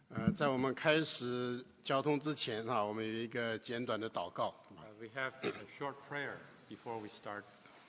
在我们开始交通之前我们有一个简短的祷告。 We have a short prayer before we start.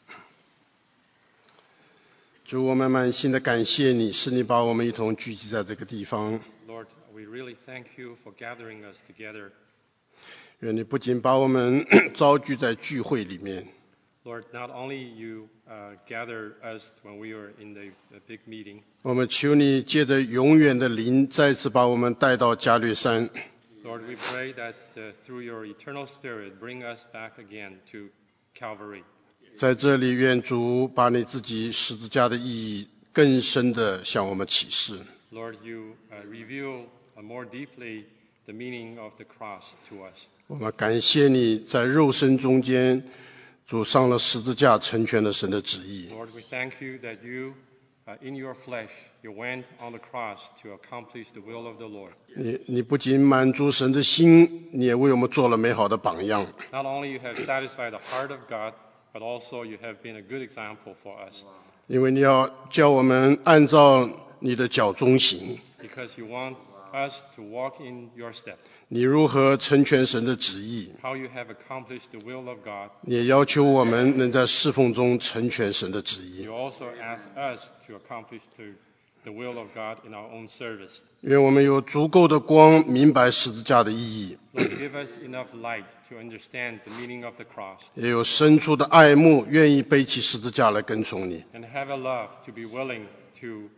主，我们满心的感谢你，是你把我们一同聚集在这个地方。 Lord, we really thank you for gathering us together. 愿你不仅把我们召聚在聚会里面， Lord, not only you gather us when we were in the big meeting. 我们求你借着永远的灵，再次把我们带到加略山。 Lord, we pray that through your eternal Spirit, bring us back again to Calvary. 在这里，愿主把你自己十字架的意义更深地向我们启示。 Lord, you reveal more deeply the meaning of the cross to us. 我们感谢你在肉身中间，主上了十字架，成全了神的旨意。 Lord, we thank you that you, in your flesh, you went on the cross to accomplish the will of the Lord. 你不仅满足神的心，你也为我们做了美好的榜样。 Not only you have satisfied the heart of God, but also you have been a good example for us. 因为你要叫我们按照你的脚中行， Because you want us to walk in your step. 你如何成全神的旨意， How you have accomplished the will of God. 你也要求我们能在侍奉中成全神的旨意。 You also ask us to accomplish the will of God in our own service. 愿我们有足够的光，明白十字架的意义， Lord, give us enough light to understand the meaning of the cross. 也有深处的爱慕，愿意背起十字架来跟从你。 And have a love to be willing to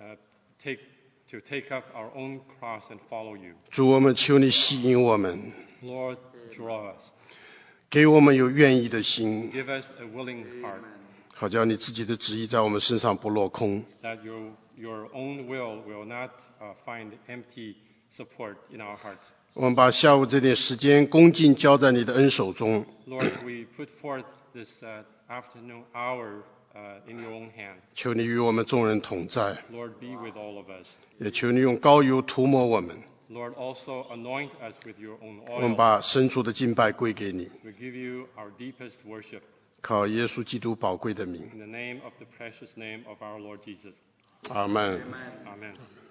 take up our own cross and follow you. 主，我们求你吸引我们， Lord, draw us. 给我们有愿意的心， Give us a willing heart, 好叫你自己的旨意在我们身上不落空。 that your own will not find empty support in our hearts. 我们把下午这点时间恭敬交在你的恩手中， Lord, we put forth this afternoon hour in your own hand. 求你与我们众人同在， Lord, be with all of us. 也求你用膏油涂抹我们。 Lord, also anoint us with your own 我们 oil. 把深处的敬拜归给你， We give you our deepest worship 靠耶稣基督宝贵的名， in the name of the precious name of our Lord Jesus. 阿门。 Amen.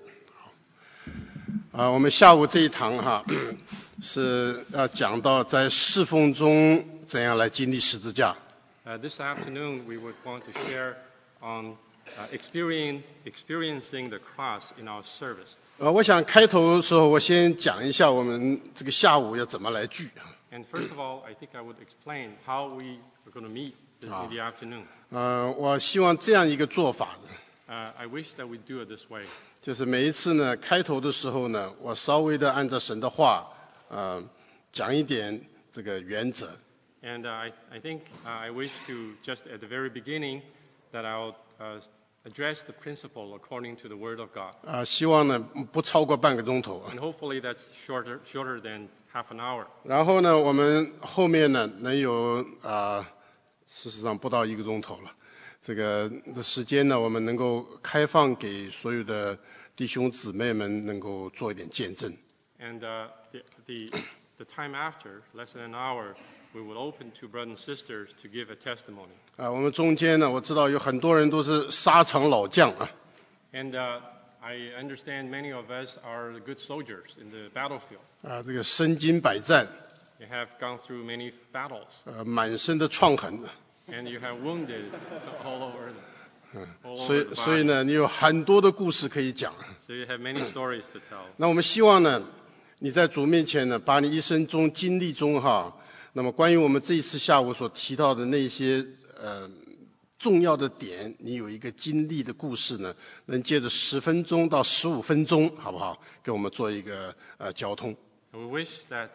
我们下午这一堂是要讲到在侍奉中怎样来经历十字架。 This afternoon, we would want to share on experiencing the cross in our service. 我想开头的时候，我先讲一下我们这个下午要怎么来聚。 And first of all, I think I would explain how we are going to meet in the afternoon. 我希望这样一个做法呢， I wish that we do it this way. 就是每一次呢开头的时候呢，我稍微的按照神的话，讲一点这个原则。 And I think I wish to just at the very beginning that I'll address the principle according to the Word of God. 希望呢不超过半个钟头。 And hopefully that's shorter than half an hour. 然后呢，我们后面呢能有事实上不到1个钟头了。这个的时间呢，我们能够开放给所有的弟兄姊妹们能够做一点见证。 And the time after, less than an hour, we will open to brothers and sisters to give a testimony. 我们中间呢，我知道有很多人都是沙场老将啊。 And I understand many of us are good soldiers in the battlefield. 这个身经百战， You have gone through many battles, 满身的创痕。 and you have wounded all over the 所以 body. 呢，你有很多的故事可以讲。 So you have many stories to tell. 那我们希望呢，你在主面前呢，把你一生中经历中那么关于我们这一次下午所提到的那些重要的点，你有一个经历的故事呢，能借着10分钟到15分钟，好不好？给我们做一个交通。 We wish that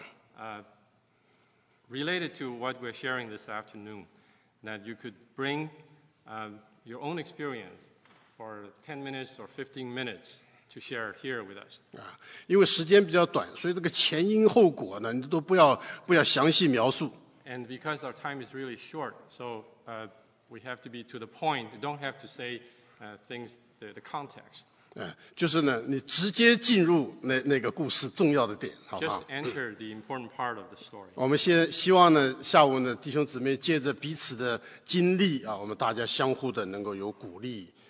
related to what we're sharing this afternoon, that you could bring your own experience for 10 minutes or 15 minutes to share here with us. 因为时间比较短，所以这个前因后果呢，你都不要详细描述。 And because our time is really short, so we have to be to the point. You don't have to say things, the context. 就是呢，你直接进入那个故事重要的点，好不 Just 好？ enter the important part of the story. 我们希望呢，下午呢，弟兄姊妹借着彼此的经历我们大家相互的能够有鼓励，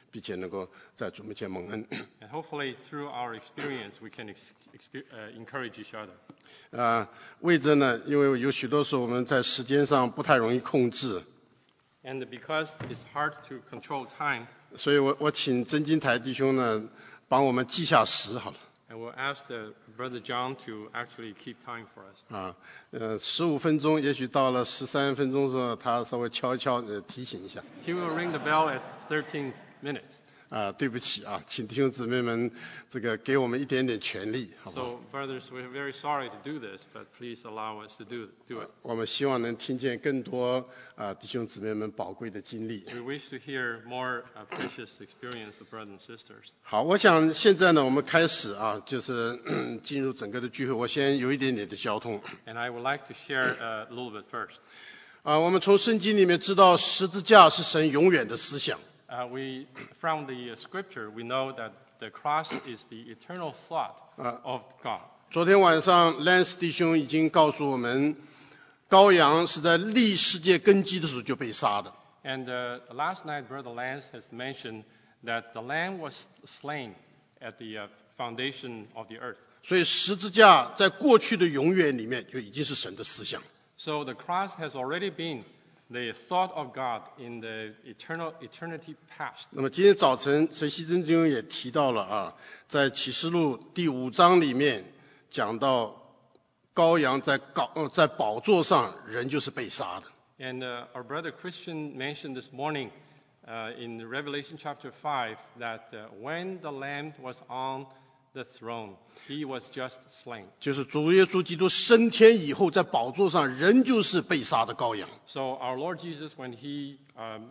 并且能够在主面前蒙恩。 And hopefully through our experience, we can encourage each other. 为着呢，因为有许多时候我们在时间上不太容易控制， And because it's hard to control time, 所以我请真金台弟兄呢帮我们记下时好了。 I will ask Brother John to actually keep time for us. 15分钟，也许到了13分钟的时候，他稍微敲一敲，提醒一下。 He will ring the bell at 13 minutes. 对不起啊，请弟兄姊妹们这个给我们一点点权利，好不好？ So, brothers, we're very sorry to do this, but please allow us to do it. 我们希望能听见更多弟兄姊妹们宝贵的经历。 We wish to hear more precious experience of brothers and sisters. 好，我想现在呢，我们开始就是进入整个的聚会。我先有一点点的交通。 And I would like to share a little bit first. 我们从圣经里面知道十字架是神永远的思想。 From the scripture, we know that the cross is the eternal thought of God. 昨天晚上 Lance 弟兄已经告诉我们，羔羊是在立世界根基的时候就被杀的。 And last night, Brother Lance has mentioned that the Lamb was slain at the foundation of the earth. 所以十字架在过去的永远里面就已经是神的思想。 So the cross has already been the thought of God in the eternity past. 那么今天早晨陈锡珍弟兄也提到了在启示录第5章里面讲到羔羊在宝座上，人就是被杀的。 And our brother Christian mentioned this morning in Revelation chapter 5 that when the Lamb was on the throne, he was just slain. 就是主耶稣基督升天以后，在宝座上，人就是被杀的羔羊。 So our Lord Jesus, when he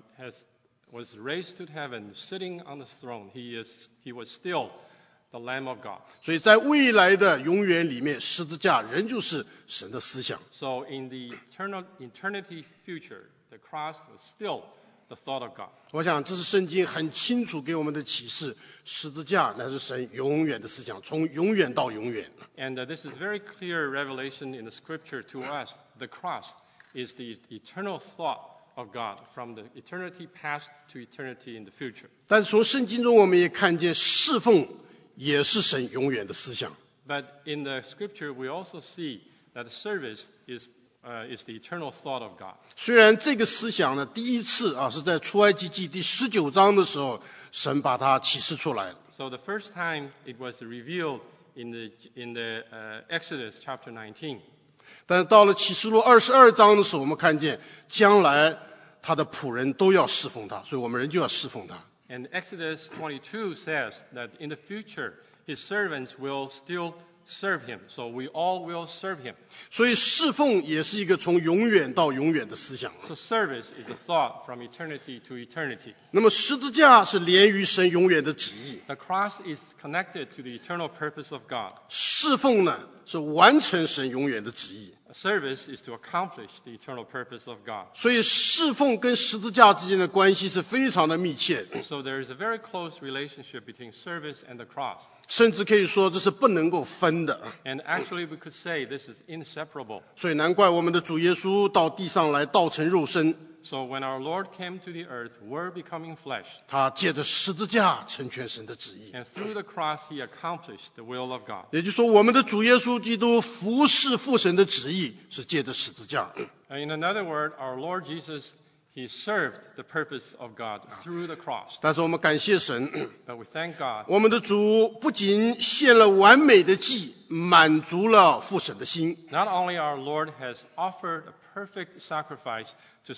was raised to heaven, sitting on the throne, he was still the Lamb of God. 所以在未来的永远里面，十字架仍旧是神的思想。 So in the eternity future, the cross was still the thought of God. 我想这是圣经很清楚给我们的启示，十字架乃是神永远的思想，从永远到永远。 And this is very clear revelation in the scripture to us. The cross is the eternal thought of God from the eternity past to eternity in the future. 但是从圣经中我们也看见，侍奉也是神永远的思想。 But in the scripture, we also see that service is the eternal thought of God. 虽然这个思想呢，第一次是在出埃及记第19章的时候，神把它启示出来。 So the first time it was revealed in the Exodus chapter 19. 但是到了启示录22章的时候，我们看见将来他的仆人都要侍奉他，所以我们人就要侍奉他。 And Exodus 22 says that in the future, his servants will still serve him. So we all will serve him. 所以侍奉也是一个从永远到永远的思想。 So service is a thought from eternity to eternity. 那么十字架是连于神永远的旨意， The cross is connected to the eternal purpose of God. 侍奉呢是完成神永远的旨意。 Service is to accomplish the eternal purpose of God. 所以侍奉跟十字架之间的关系是非常的密切的， So there is a very close relationship between service and the cross. 甚至可以说这是不能够分的。 And actually, we could say this is inseparable. 所以难怪我们的主耶稣到地上来道成肉身， So when our Lord came to the earth, we're becoming flesh. 他借着十字架成全神的旨意。 And through the cross, he accomplished the will of God. 也就是说，我们的主耶稣基督服侍父神的旨意是借着十字架。 In another word, our Lord Jesus, he served the purpose of God through the cross. 但是我们感谢神， But we thank God 我们的主不仅献了完美的祭，满足了父神的心， not only our Lord has offered a perfect sacrifice to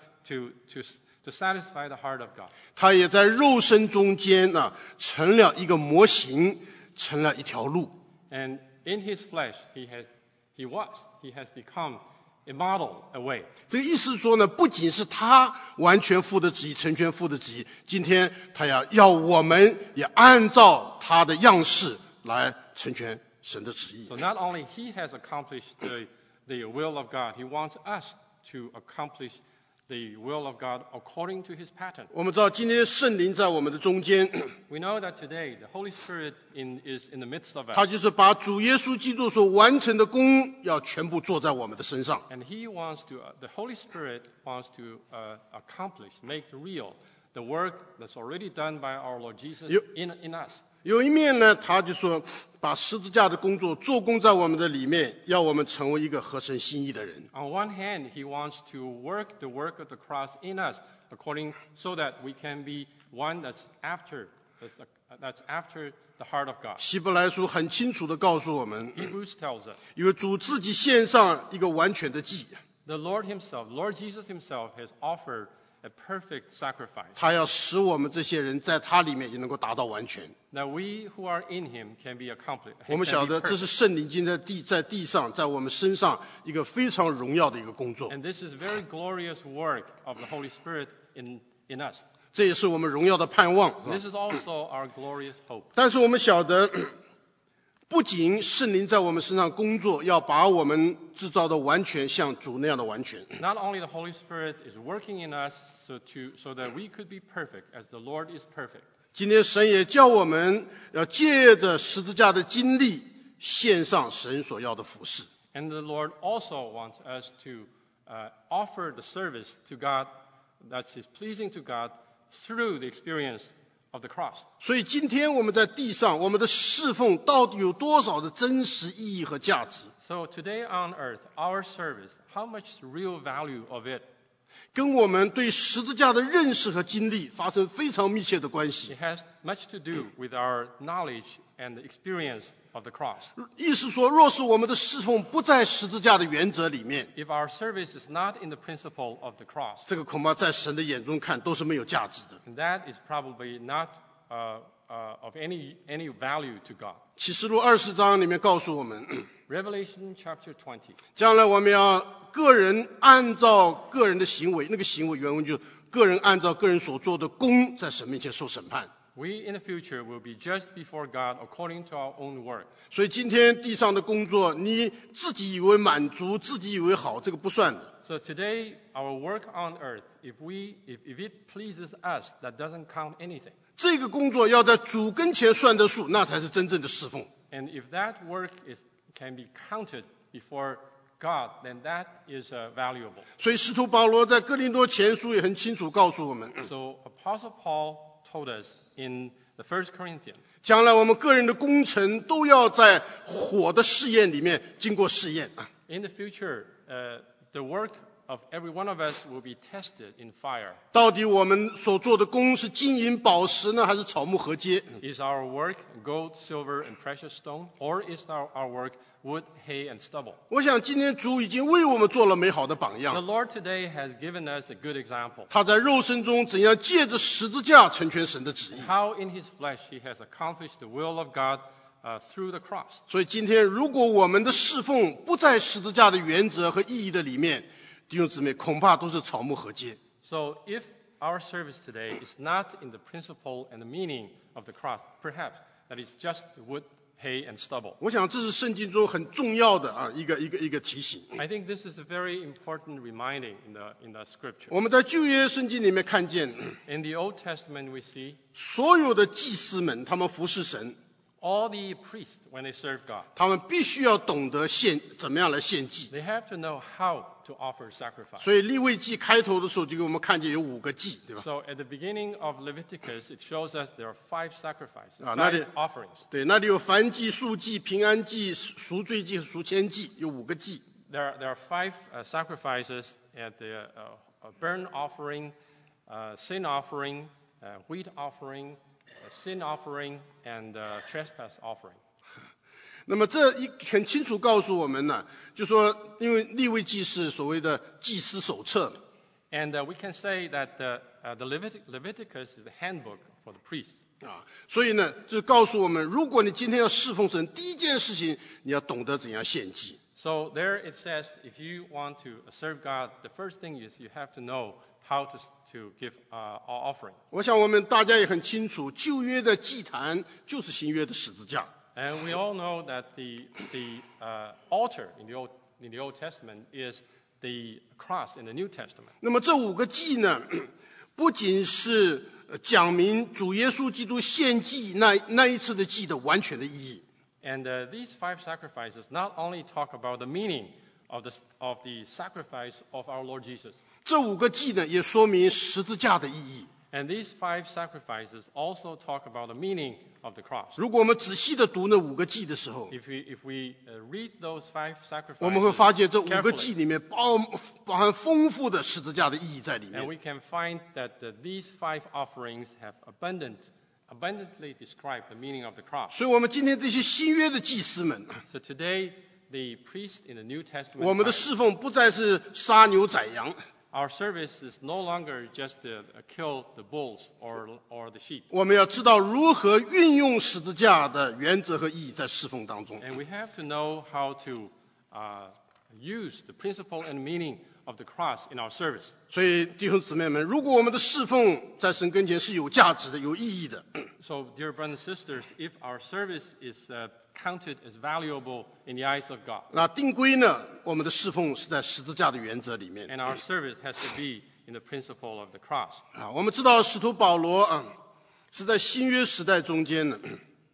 satisfy the heart of God, 他也在肉身中间成了一个模型，成了一条路。 and in his flesh, he has become a model, a way. 这个意思是说呢，不仅是他完全父的旨意，成全父的旨意，今天他要我们也按照他的样式来成全神的旨意。 So not only he has accomplished the will of God, he wants us to accomplish the will of God according to his pattern. 我们知道今天圣灵在我们的中间， We know that today the Holy Spirit is in the midst of 他 us, 就是把主耶稣基督所完成的功要全部做在我们的身上。 and the Holy Spirit wants to accomplish, make real the work that's already done by our Lord Jesus in us. 有一面呢，他就说把十字架的工作做工在我们的里面，要我们成为一个合神心意的人。 On one hand, he wants to work the work of the cross in us, so that we can be one that's after the heart of God. 希伯来书很清楚地告诉我们， Hebrews tells us 因为主自己献上一个完全的祭， the Lord Jesus himself has offered a perfect sacrifice, 他要使我们这些人在他里面也能够达到完全。 that we who are in him can be accomplished. 我们晓得这是圣灵今在地上在我们身上一个非常荣耀的一个工作， And this is very glorious work of the Holy Spirit in us. 这也是我们荣耀的盼望。 This is also our glorious hope. 但是我们晓得，不仅圣灵在我们身上工作，要把我们制造的完全，像主那样的完全。 Not only the Holy Spirit is working in us so that we could be perfect as the Lord is perfect. 今天神也叫我们要借着十字架的经历，献上神所要的服事。 And the Lord also wants us to offer the service to God that is pleasing to God through the experience of the cross. 所以今天我们在地上，我们的侍奉到底有多少的真实意义和价值？ So today on earth, our service, how much real value of it? 跟我们对十字架的认识和经历发生非常密切的关系。 It has much to do with our knowledge and the experience of the cross. 意思说，若是我们的侍奉不在十字架的原则里面， If our service is not in the principle of the cross, 这个恐怕在神的眼中看都是没有价值的。 that is probably not of any value to God. 启示录20章里面告诉我们， Revelation chapter 20. 将来我们要个人按照个人的行为，那个行为原文就是个人按照个人所做的功，在神面前受审判。 We in the future will be judged before God according to our own work. 所以今天地上的工作，你自己以为满足，自己以为好，这个不算的。 So today, our work on earth, if it pleases us, that doesn't count anything. 这个工作要在主跟前算得数，那才是真正的侍奉。 And if that work can be counted before God, then that is valuable. 所以使徒保罗在哥林多前书也很清楚告诉我们， So Apostle Paul told us in the 1 Corinthians, 将来我们个人的工程都要在火的试验里面经过试验啊。 in the future, the work of every one of us will be tested in fire. 到底我们所做的工是金银宝石呢，还是草木禾秸？ Is our work gold, silver, and precious stone, or is our work wood, hay, and stubble? 我想今天主已经为我们做了美好的榜 The 样。 Lord today has given us a good example. 他在肉身中怎样借着十字架成全神的旨意。 How in his flesh he has accomplished the will of God through the cross. 所以今天如果我们的侍奉不在十字架的原则和意义的里面，弟兄姊妹恐怕都是草木禾秸。 So if our service today is not in the principle and the meaning of the cross, perhaps that is just wood, hay, and stubble. 我想这是圣经中很重要的一个提醒。 I think this is a very important reminding in the scripture. 我们在旧约圣经里面看见， In the Old Testament, we see 所有的祭司们，他们服侍神， all the priests, when they serve God, 他们必须要懂得怎么样来献祭。 they have to know how to offer sacrifice. 所以利未记开头的时候就给我们看见有5个祭，对吧？ So at the beginning of Leviticus, it shows us there are 5 sacrifices, 那里- 5 offerings. 对，那里有燔祭、素祭、平安祭、赎罪祭和赎愆祭，有5个祭。 There are 5 sacrifices at the burnt offering, sin offering, wheat offering, sin offering, and trespass offering. 那么这很清楚告诉我们呢，就说因为利未记是所谓的祭司手册， And we can say that the Leviticus is the handbook for the priests. 所以呢，就告诉我们，如果你今天要侍奉神，第一件事情你要懂得怎样献祭。 So there it says, if you want to serve God, the first thing is you have to know how to give offering. 我想我们大家也很清楚，旧约的祭坛就是新约的十字架。 And we all know that the altar in the Old Testament is the cross in the New Testament. 那么这5个祭呢，不仅是讲明主耶稣基督献祭那一次的祭的完全的意义， And these 5 sacrifices not only talk about the meaning of the sacrifice of our Lord Jesus, 这5个祭呢，也说明十字架的意义。 And these 5 sacrifices also talk about the meaning of the cross. 如果我们仔细的读那5个祭的时候， If we read those 5 我们会发 sacrifices 现这5个 carefully, 祭里面包含丰富的十字架的意义在里 and 面。 we can find that these 5 offerings have abundantly described the meaning of the cross. 所以我们今天这些新约的祭司们， So today, the priest in the New Testament 我们的 time, 侍奉不再是杀牛宰羊， our service is no longer just to kill the bulls or the sheep. 我们要知道如何运用十字架的原则和意义在侍奉当中。 And we have to know how to use the principle and meaning of the cross in our service. 所以弟兄姊妹们，如果我们的侍奉在神跟前是有价值的、有意义的， So, dear brothers and sisters, if our service is counted as valuable in the eyes of God, 那定规呢，我们的侍奉是在十字架的原则里面。 and our service has to be in the principle of the cross. 啊，我们知道使徒保罗啊，是在新约时代中间的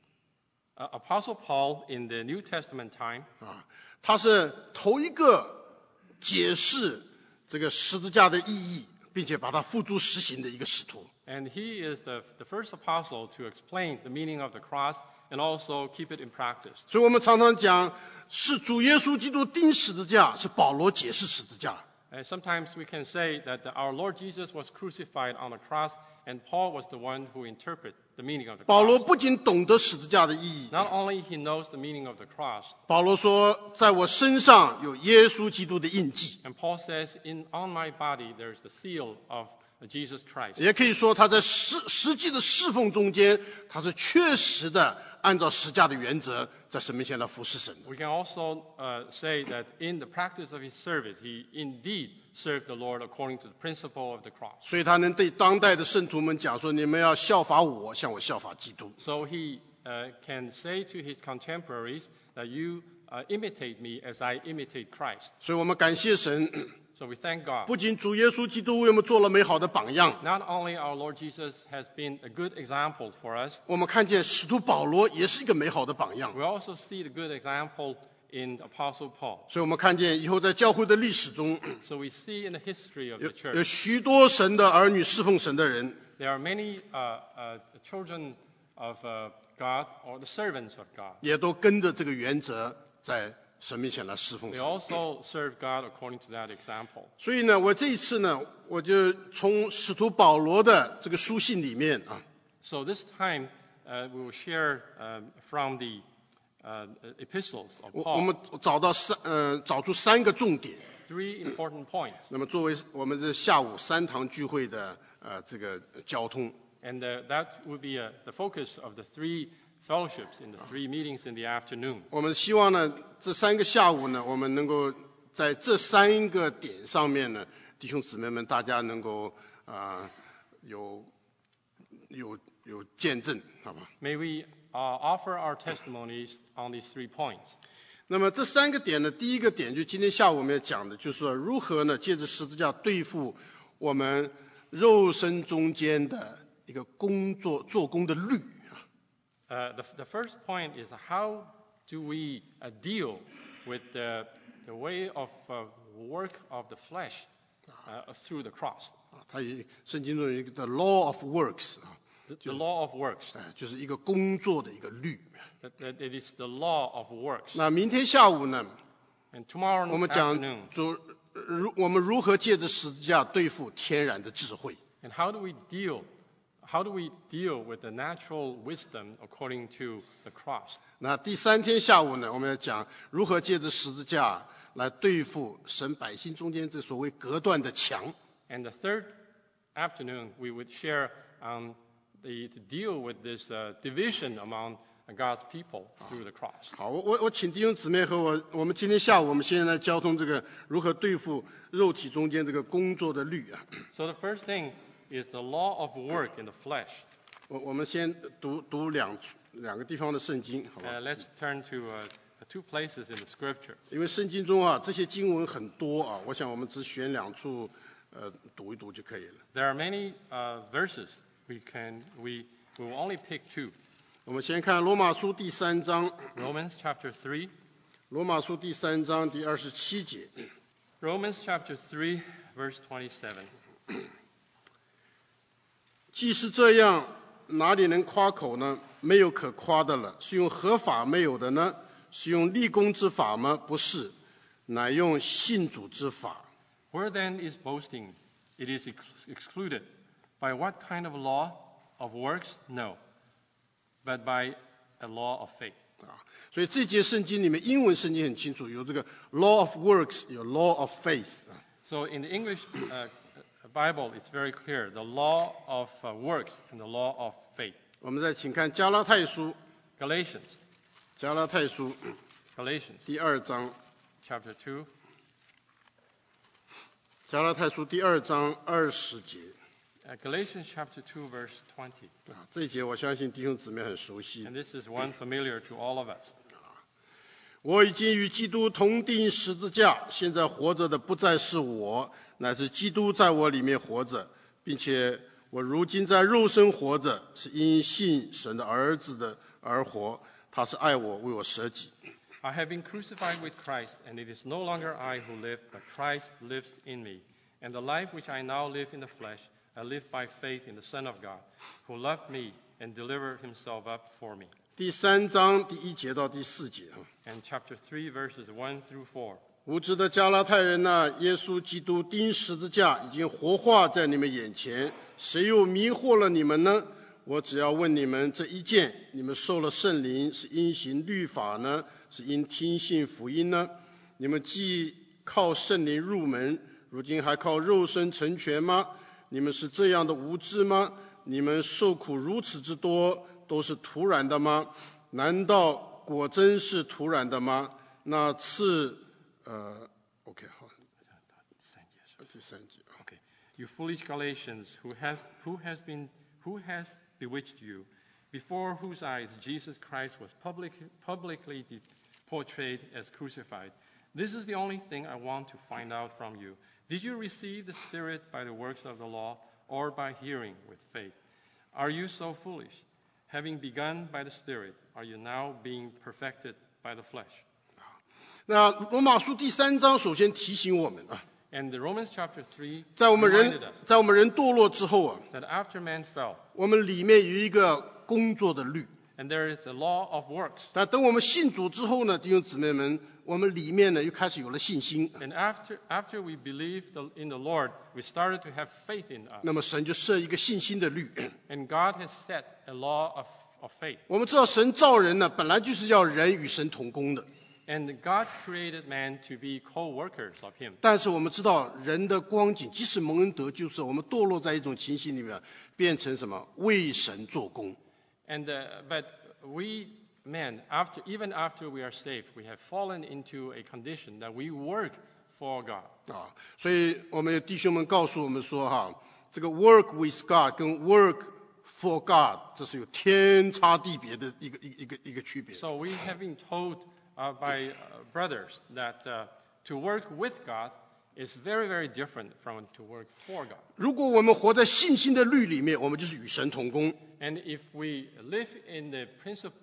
Apostle Paul in the New Testament time, 啊，他是头一个解释这个十字架的意义，并且把它付诸实行的一个使徒。 and he is the first apostle to explain the meaning of the cross and also keep it in practice. 所以我们常常讲，是主耶稣基督钉十字架，是保罗解释十字架。 And sometimes we can say that our Lord Jesus was crucified on the cross, and Paul was the one who interpreted the meaning of the 保罗 cross. 不仅懂得十字架的意义， Not only he knows the meaning of the cross, 保罗说，在我身上有耶稣基督的印记， and Paul says, on my body there is the seal of Jesus Christ. 也可以说他在实际的侍奉中间，他是确实的按照十字架的原则，在神面前来服侍神的。 We can also say that in the practice of his service, he indeed served the Lord according to the principle of the cross. 所以他能对当代的圣徒们讲说：“你们要效法我，像我效法基督。 So he can say to his contemporaries that you imitate me as I imitate Christ. ” 所以我们感谢神， So we thank God. 不仅主耶稣基督为我们做了美好的榜样， Not only our Lord Jesus has been a good example for us, 我们看见使徒保罗也是一个美好的榜样。 we also see the good example in Apostle Paul. 所以我们看见以后在教会的历史中， So we see in the history of 有 the 有 church, 许多神的儿女侍奉神的人， there are many children of God or the servants of God. 也都跟着这个原则在神面前来侍奉 They 神。 also serve God according to that example. 所以呢，我这一次呢，我就从使徒保罗的这个书信里面啊， So this time we will share from the epistles of 我们 Paul 找出3个重点。 3 important points. 那么作为我们这下午3堂聚会的这个交通， And that would be the focus of the 3 fellowships in the 3 meetings in the afternoon. 我们希望呢，这3个下午呢，我们能够在这3个点上面呢，弟兄姊妹们，大家能够有见证，好吧？ May we offer our testimonies on these 3 points. 那么这3个点呢，第一个点就今天下午我们要讲的，就是说如何呢，借着十字架对付我们肉身中间的一个做工的律。 The first point is how do we deal with the way of work of the flesh through the cross? 它圣经中有一个 the law of works 啊， The law of works. 就是一个工作的一个律。 That it is the law of works. 那明天下午呢， And tomorrow 我们讲 afternoon, 我们如何借着十字架对付天然的智慧。 and how do we deal with the natural wisdom according to the cross? 那第3天下午呢，我们要讲如何借着十字架来对付神百姓中间这所谓隔断的墙。 And the third afternoon, we would share to deal with this division among God's people through the cross. 好，我请弟兄姊妹和我们今天下午我们先来交通这个如何对付肉体中间这个工作的律啊。 So the first thing is the law of work in the flesh. 我们先读两个地方的圣经，好吧？ Let's turn to 2 places in the scripture. 因为圣经中啊这些经文很多啊，我想我们只选2处读一读就可以了。 There are many verses. We will only pick 2. 我们先看罗马书第3章， Romans chapter 3. 罗马书第3章第27节。 Romans chapter 3, verse 27. 既是这样，哪里能夸口呢？没有可夸的了。是用合法没有的呢？是用立功之法吗？不是，乃用信主之法。 Where then is boasting? It is excluded. By what kind of law? Of works? No, but by a law of faith. 所以这节圣经里面，英文圣经很清楚，有这个 law of works， 有 law of faith。 So in the English Bible, it's very clear, the law of works and the law of faith. 我们再请看加拉太书， Galatians 加拉太书第2章， chapter 2, 加拉太书第2章20节。 Galatians chapter 2, verse 20. 这一节我相信弟兄姊妹很熟悉。 And this is one familiar to all of us. 我已经与基督同钉十字架，现在活着的不再是我，乃是基督在我里面活着，并且我如今在肉身活着，是因信神的儿子的而活。他是爱我，为我舍己。 I have been crucified with Christ, and it is no longer I who live, but Christ lives in me. And the life which I now live in the flesh, I live by faith in the Son of God, who loved me and delivered himself up for me. 第3章第1节到第4节。 And chapter 3, verses 1 through 4. 无知的加拉太人呐、耶稣基督钉十字架已经活化在你们眼前，谁又迷惑了你们呢？我只要问你们这一件：你们受了圣灵，是因行律法呢，是因听信福音呢？你们既靠圣灵入门，如今还靠肉身成全吗？你们是这样的无知吗？你们受苦如此之多，都是突然的吗？难道果真是突然的吗？那次，OK， 好，第3节。 Okay. You foolish Galatians, who has bewitched you, before whose eyes Jesus Christ was publicly portrayed as crucified. This is the only thing I want to find out from you. Did you receive the Spirit by the works of the law, or by hearing with faith? Are you so foolish? Having begun by the Spirit, are you now being perfected by the flesh? 那罗马书第3章首先提醒我们啊， And the Romans chapter 3 在我们 reminded us 人堕落之后啊， that after man fell, 我们里面有一个工作的律。 and there is a law of works. 但等我们信主之后呢，弟兄姊妹们，我们里面呢又开始有了信心。 And after we believed in the Lord, we started to have faith in us. 那么神就设一个信心的律。 And God has set a law of faith. 我们知道神造人呢，本来就是要人与神同工的。 And God created man to be co-workers of him. 但是我们知道人的光景，即使蒙恩得救之后，我们堕落在一种情形里面，变成什么？为神做工。 And but we men, even after we are saved, we have fallen into a condition that we work for God. 啊，所以我们有弟兄们告诉我们说，哈，这个 work with God 跟 work for God 这是有天差地别的一个区别。 So we have been told by brothers that to work with God is very, very different from to work for God. 如果我们活在信心的律里面，我们就是与神同工。 And if we live in the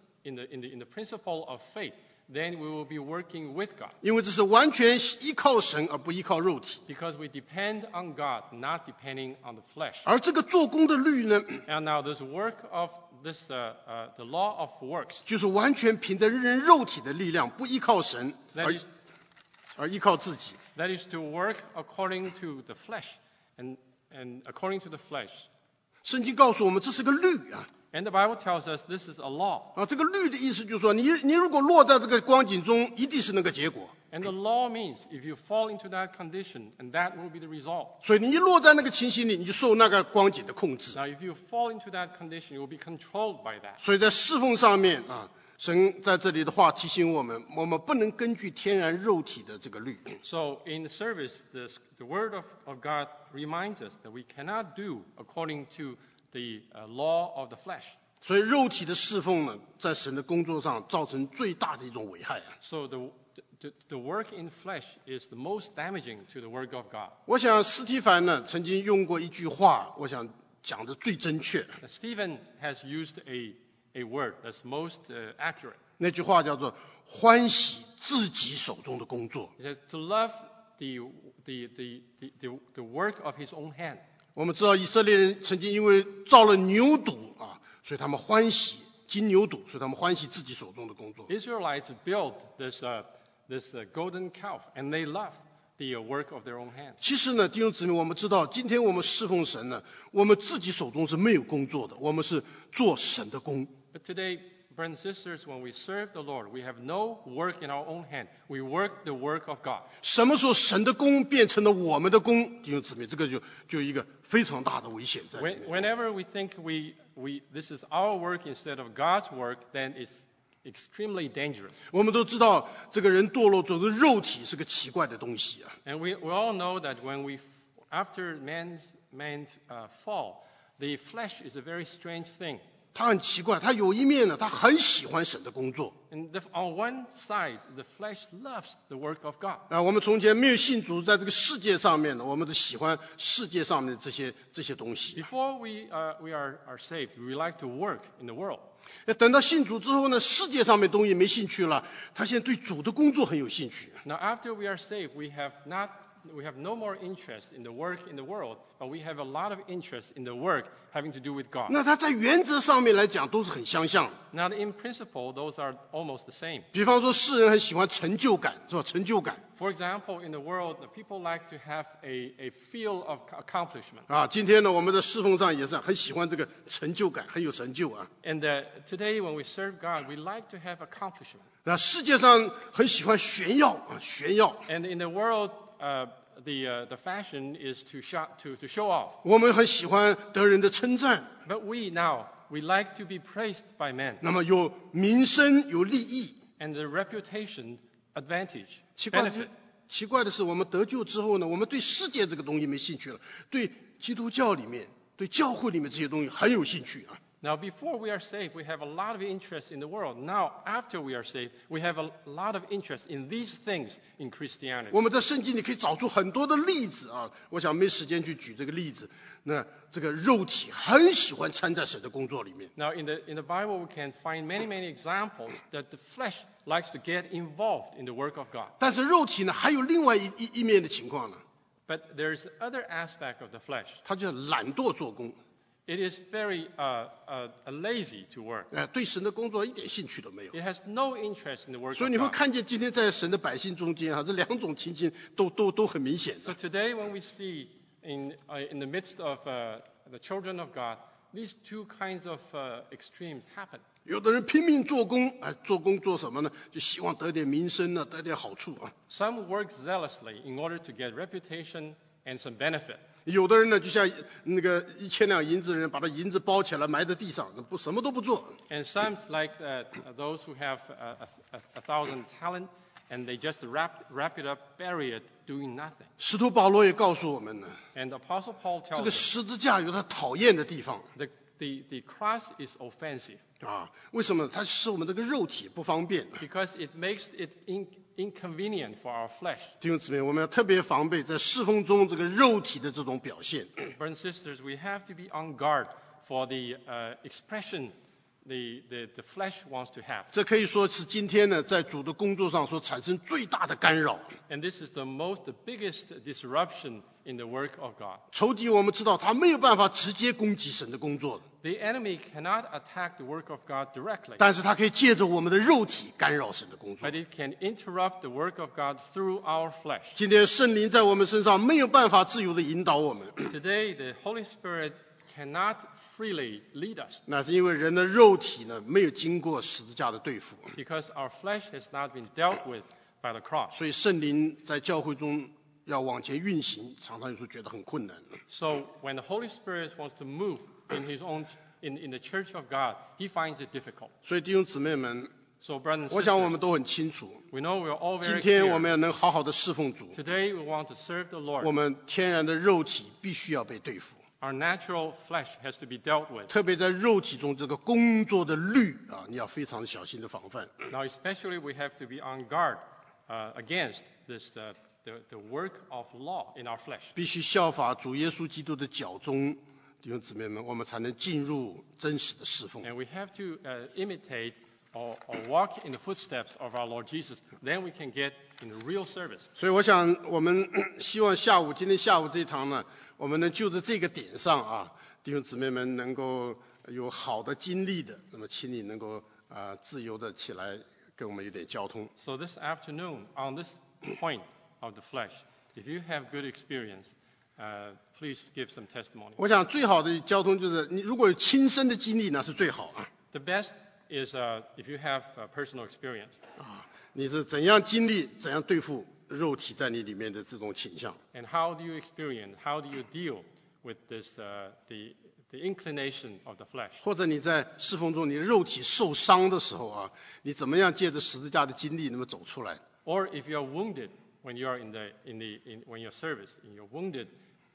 principle of faith, then we will be working with God. 因为这是完全依靠神而不依靠肉体。 Because we depend on God, not depending on the flesh. 而这个做工的律呢， And now this work of this, the law of works, 就是完全凭着人肉体的力量，不依靠神， 而依靠自己。 that is to work according to the flesh, and according to the flesh. 圣经告诉我们，这是个律啊。 And the Bible tells us this is a law. 啊，这个律的意思就是说，你如果落在这个光景中，一定是那个结果。 And the law means if you fall into that condition, and that will be the result. 所以你一落在那个情形里，你就受那个光景的控制。 Now, if you fall into that condition, you will be controlled by that. 所以在侍奉上面啊，神在这里的话提醒我们，我们不能根据天然肉体的这个律。 So in the service, the word of God reminds us that we cannot do according to the law of the flesh. 所以肉体的侍奉呢，在神的工作上造成最大的一种危害啊。 So the work in flesh is the most damaging to the work of God. 我想斯提凡呢曾经用过一句话，我想讲的最正确。 Now, Stephen has used a word that's most accurate. 那句话叫做“欢喜自己手中的工作 He says to love the work of his own hand ”。 我们知道以色列人曾经因为造了牛犊啊，所以他们欢喜金牛犊，所以他们欢喜自己手中的工作。 Israelites built this golden calf, and they love the work of their own hands. 其实呢，弟兄姊妹，我们知道，今天我们侍奉神呢，我们自己手中是没有工作的，我们是做神的工。 But today, brothers and sisters, when we serve the Lord, we have no work in our own hand. We work the work of God. 什么时候神的工变成了我们的工，弟兄姊妹，这个就有一个非常大的危险在里面。 Whenever we think this is our work instead of God's work, then it's extremely dangerous. 我们都知道，这个人堕落中的肉体是个奇怪的东西啊。 And we all know that after man's fall, the flesh is a very strange thing. 他很奇怪，他有一面呢，他很喜欢神的工作。 And on one side, the flesh loves the work of God. 啊，我们从前没有信主，在这个世界上面呢，我们都喜欢世界上面的这些东西。 Before we are saved, we like to work in the world. 等到信主之后呢，世界上面东西没兴趣了，他现在对主的工作很有兴趣。 Now, after we are saved, we have no more interest in the work in the world, but we have a lot of interest in the work having to do with God. 那他在原则上面来讲都是很相像的。 Now, in principle, those are almost the same. 比方说，世人很喜欢成就感，是吧？成就感 For example, in the world, the people like to have a feel of accomplishment. 啊。今天呢，我们的侍奉上也是很喜欢这个成就感，很有成就啊。 And today, when we serve God, we like to have accomplishment. 那世界上很喜欢炫耀啊，炫耀。 And in the world, the fashion is to show off. 我们很喜欢得人的称赞， But we like to be praised by men, 那么有名声，有利益。 and the reputation, advantage, 奇怪的 benefit. 奇怪的是，我们得救之后呢，我们对世界这个东西没兴趣了，对基督教里面、对教会里面这些东西很有兴趣啊。 Now, before we are saved, we have a lot of interest in the world. Now, after we are saved, we have a lot of interest in these things in Christianity. 我们在圣经里可以找出很多的例子啊，我想没时间去举这个例子。那这个肉体很喜欢参在神的工作里面， Now, in the Bible, we can find many examples that the flesh likes to get involved in the work of God. 但是肉体呢还有另外一面的情况呢， But there's other aspect of the flesh. 它就懒惰做工， It is very lazy to work. 对神的工作一点兴趣都没有。 It has no interest in the work 所以 of 你会 God. 看见今天在神的百姓中间啊，这两种情形都很明显的。 So today, when we see in the midst of the children of God, these two kinds of extremes happen. 有的人拼命做工，做工做什么呢？就希望得点名声呢，得点好处啊。 Some work zealously in order to get reputation and some benefit. 有的人呢，就像那个1000两银子的人，把他银子包起来埋在地上，什么都不做。 And some, like those who have 1,000 talent, and they just wrap it up, bury it, doing nothing. 使徒保罗也告诉我们呢， And Apostle Paul 这 tells 个 us 十字架有他讨厌的地方 the cross is offensive 啊。为什么？它使我们这个肉体不方便。 because it makes it inconvenient for our flesh. 弟兄姊妹，我们要特别防备在侍奉中这个肉体的这种表现。 Brothers and sisters, we have to be on guard for the expression the flesh wants to have. 这可以说是今天呢，在主的工作上所产生最大的干扰。 And this is the biggest disruption in the work of God. 仇敌我们知道他没有办法直接攻击神的工作的， The enemy cannot attack the work of God directly, 但是他可以借着我们的肉体干扰神的工作。 but it can interrupt the work of God through our flesh. 今天圣灵在我们身上没有办法自由的引导我们， Today, the Holy Spirit cannot freely lead us 那是因为人的肉体呢没有经过十字架的对付， because our flesh has not been dealt with by the cross. 所以圣灵在教会中要往前运行，常常有时候觉得很困难。 So when the Holy Spirit wants to move in the church of God, He finds it difficult. 所以弟兄姊妹们， So brothers and 我想我们 sisters, 都很清楚， we know we're all 今 very 天我们 clear. 要能好好的侍奉主， Today we want to serve the 我 Lord. 们天然的肉体必须要被对付。 Our natural flesh has to be dealt with. 特别在肉体中这个工作的律啊，你要非常小心的防范。 Now, especially we have to be on guard against the work of law in our flesh. 必须效法主耶稣基督的脚中，弟兄姊妹们，我们才能进入真实的侍奉。 And we have to imitate or walk in the footsteps of our Lord Jesus, then we can get in the real service. 所以我想我们希望今天下午这一堂呢，我们能就着这个点上啊，弟兄姊妹们能够有好的经历的，那么请你能够自由的起来跟我们有点交通。 So this afternoon, on this point of the flesh, if you have good experience, please give some testimony. 我想最好的交通就是你如果有亲身的经历，那是最好啊。 The best is if you have personal experience. 你是怎样经历，怎样对付肉体在你里面的这种倾向。 And how do you experience, how do you deal with this, the inclination of the flesh? 或者你在侍奉中，你的肉体受伤的时候啊，你怎么样借着十字架的经历，那么走出来？ Or if you are wounded when you are when you're service, and you're wounded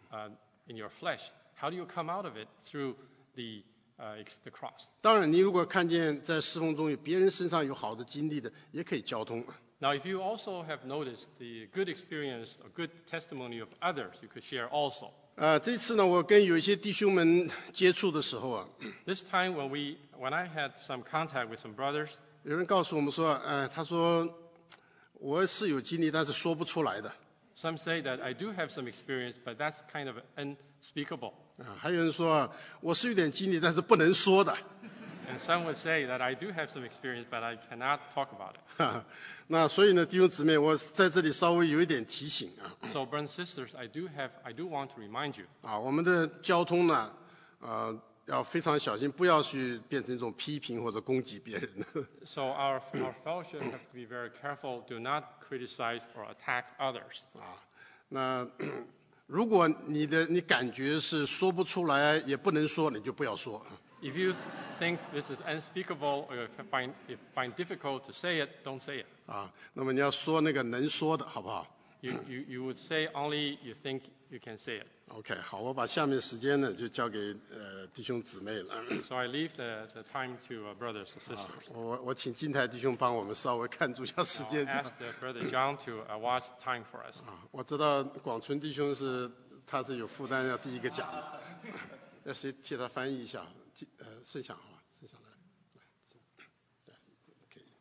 in your flesh, how do you come out of it through the cross? 当然，你如果看见在侍奉中有别人身上有好的经历的，也可以交通。 Now, if you also have noticed the good experience or good testimony of others, you could share also. 这次呢，我跟有一些弟兄们接触的时候啊， This time when I had some contact with some brothers, 有人告诉我们说，他说我是有经历，但是说不出来的。 some say that I do have some experience, but that's kind of unspeakable. 还有人说我是有点经历，但是不能说的。 And some would say that I do have some experience, but I cannot talk about it. 那所以呢，弟兄姊妹，我在这里稍微有一点提醒啊。 So, brothers and sisters, I do want to remind you. 我们的交通呢，要非常小心，不要去变成一种批评或者攻击别人。 So our fellowship have to be very careful. Do not criticize or attack others. 那如果你感觉是说不出来，也不能说，你就不要说。 If you think this is unspeakable or you find difficult to say it, don't say it. 那么你要说那个能说的，好不好 You would say only you think you can say it. ？OK， 好，我把下面的时间呢就交给弟兄姊妹了。 So I leave the time to brothers and sisters. 我请金台弟兄帮我们稍微看住一下时 I'll 间。 ask Brother John to watch time for us. 我知道广存弟兄他是有负担要第一个讲的，要谁替他翻译一下？剩下好吧，剩下来，可以。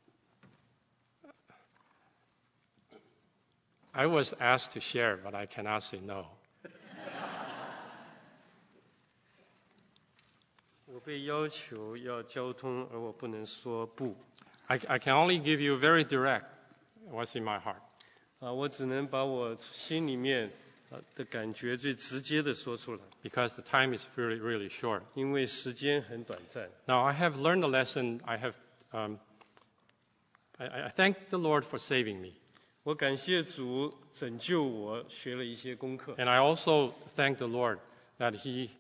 I was asked to share, but I cannot say no. 我被要求要交通，而我不能说不。 I can only give you very direct what's in my heart. 我只能把我心里面的感觉最直接的说出来， Because the time is really, really short. 因为时间很短暂。 Now, I have learned a lesson. I thank the Lord for saving me. 我感谢主拯救我，学了一些功课。 And I also thank the Lord that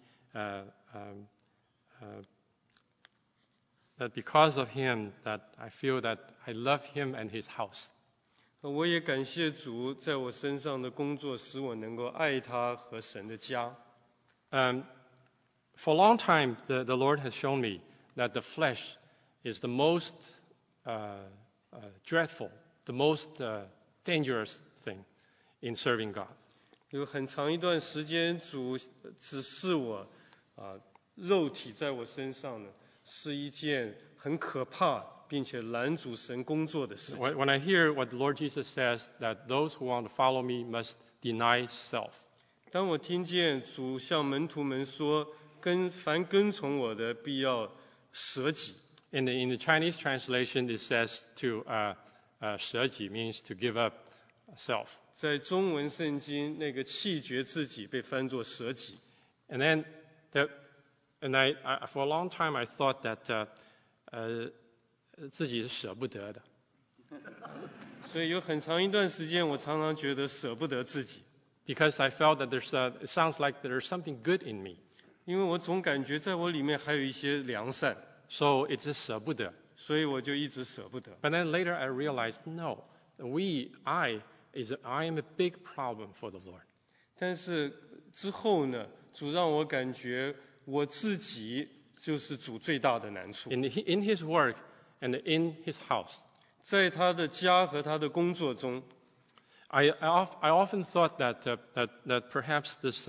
that because of Him, that I feel that I love Him and His house. 我也感谢主在我身上的工作，使我能够爱他和神的家。 For a long time, the Lord has shown me that the flesh is the most dreadful, the most dangerous thing in serving God. 有很长一段时间，主指示我，肉体在我身上呢，是一件很可怕并且拦阻神工作的事情。 When I hear what the Lord Jesus says, that those who want to follow me must deny self. 当我听见主向门徒们说，凡跟从我的，必要舍己。 In the Chinese translation, it says to 舍己 means to give up self. 在中文圣经，那个弃绝自己被翻作舍己。 And then, I for a long time I thought that 自己是舍不得的。 所以有很长一段时间，我常常觉得舍不得自己， Because I felt that it sounds like there's something good in me. 因为我总感觉在我里面还有一些良善， So it's a 舍不得。 所以我就一直舍不得。 But then later I realized, no, I am a big problem for the Lord. 但是之后呢，主让我感觉我自己就是主最大的难处。 In His work and in His house, 在他的家和他的工作中， I often thought that perhaps this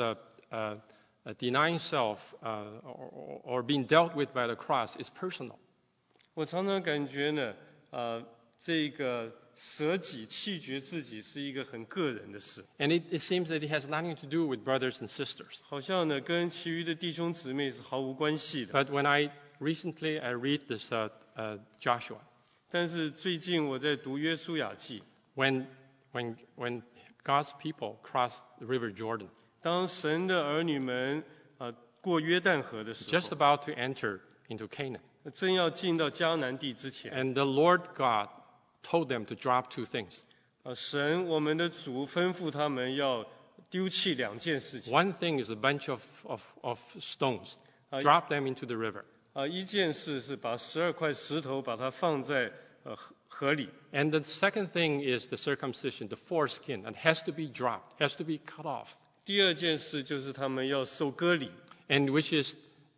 denying self or being dealt with by the cross is personal. 我常常感觉呢，这个舍己弃绝自己是一个很个人的事， And it seems that it has nothing to do with brothers and sisters. 好像呢跟其余的弟兄姊妹是毫无关系的。 But when I read this Joshua, 但是最近我在读约书亚记， when God's people crossed the river Jordan, 当神的儿女们过约旦河的时 just 候， about to enter into Canaan, 正要进到迦南地之前， and the Lord God told them to drop two things. 神我们的主吩咐他们要丢弃两件事情。 One thing is a bunch of stones. Drop them into the river. 一件事是把12块石头把它放在河里， And the second thing is the circumcision, the foreskin, that has to be dropped, has to be cut off, 第二件事就是他们要受割礼， and which is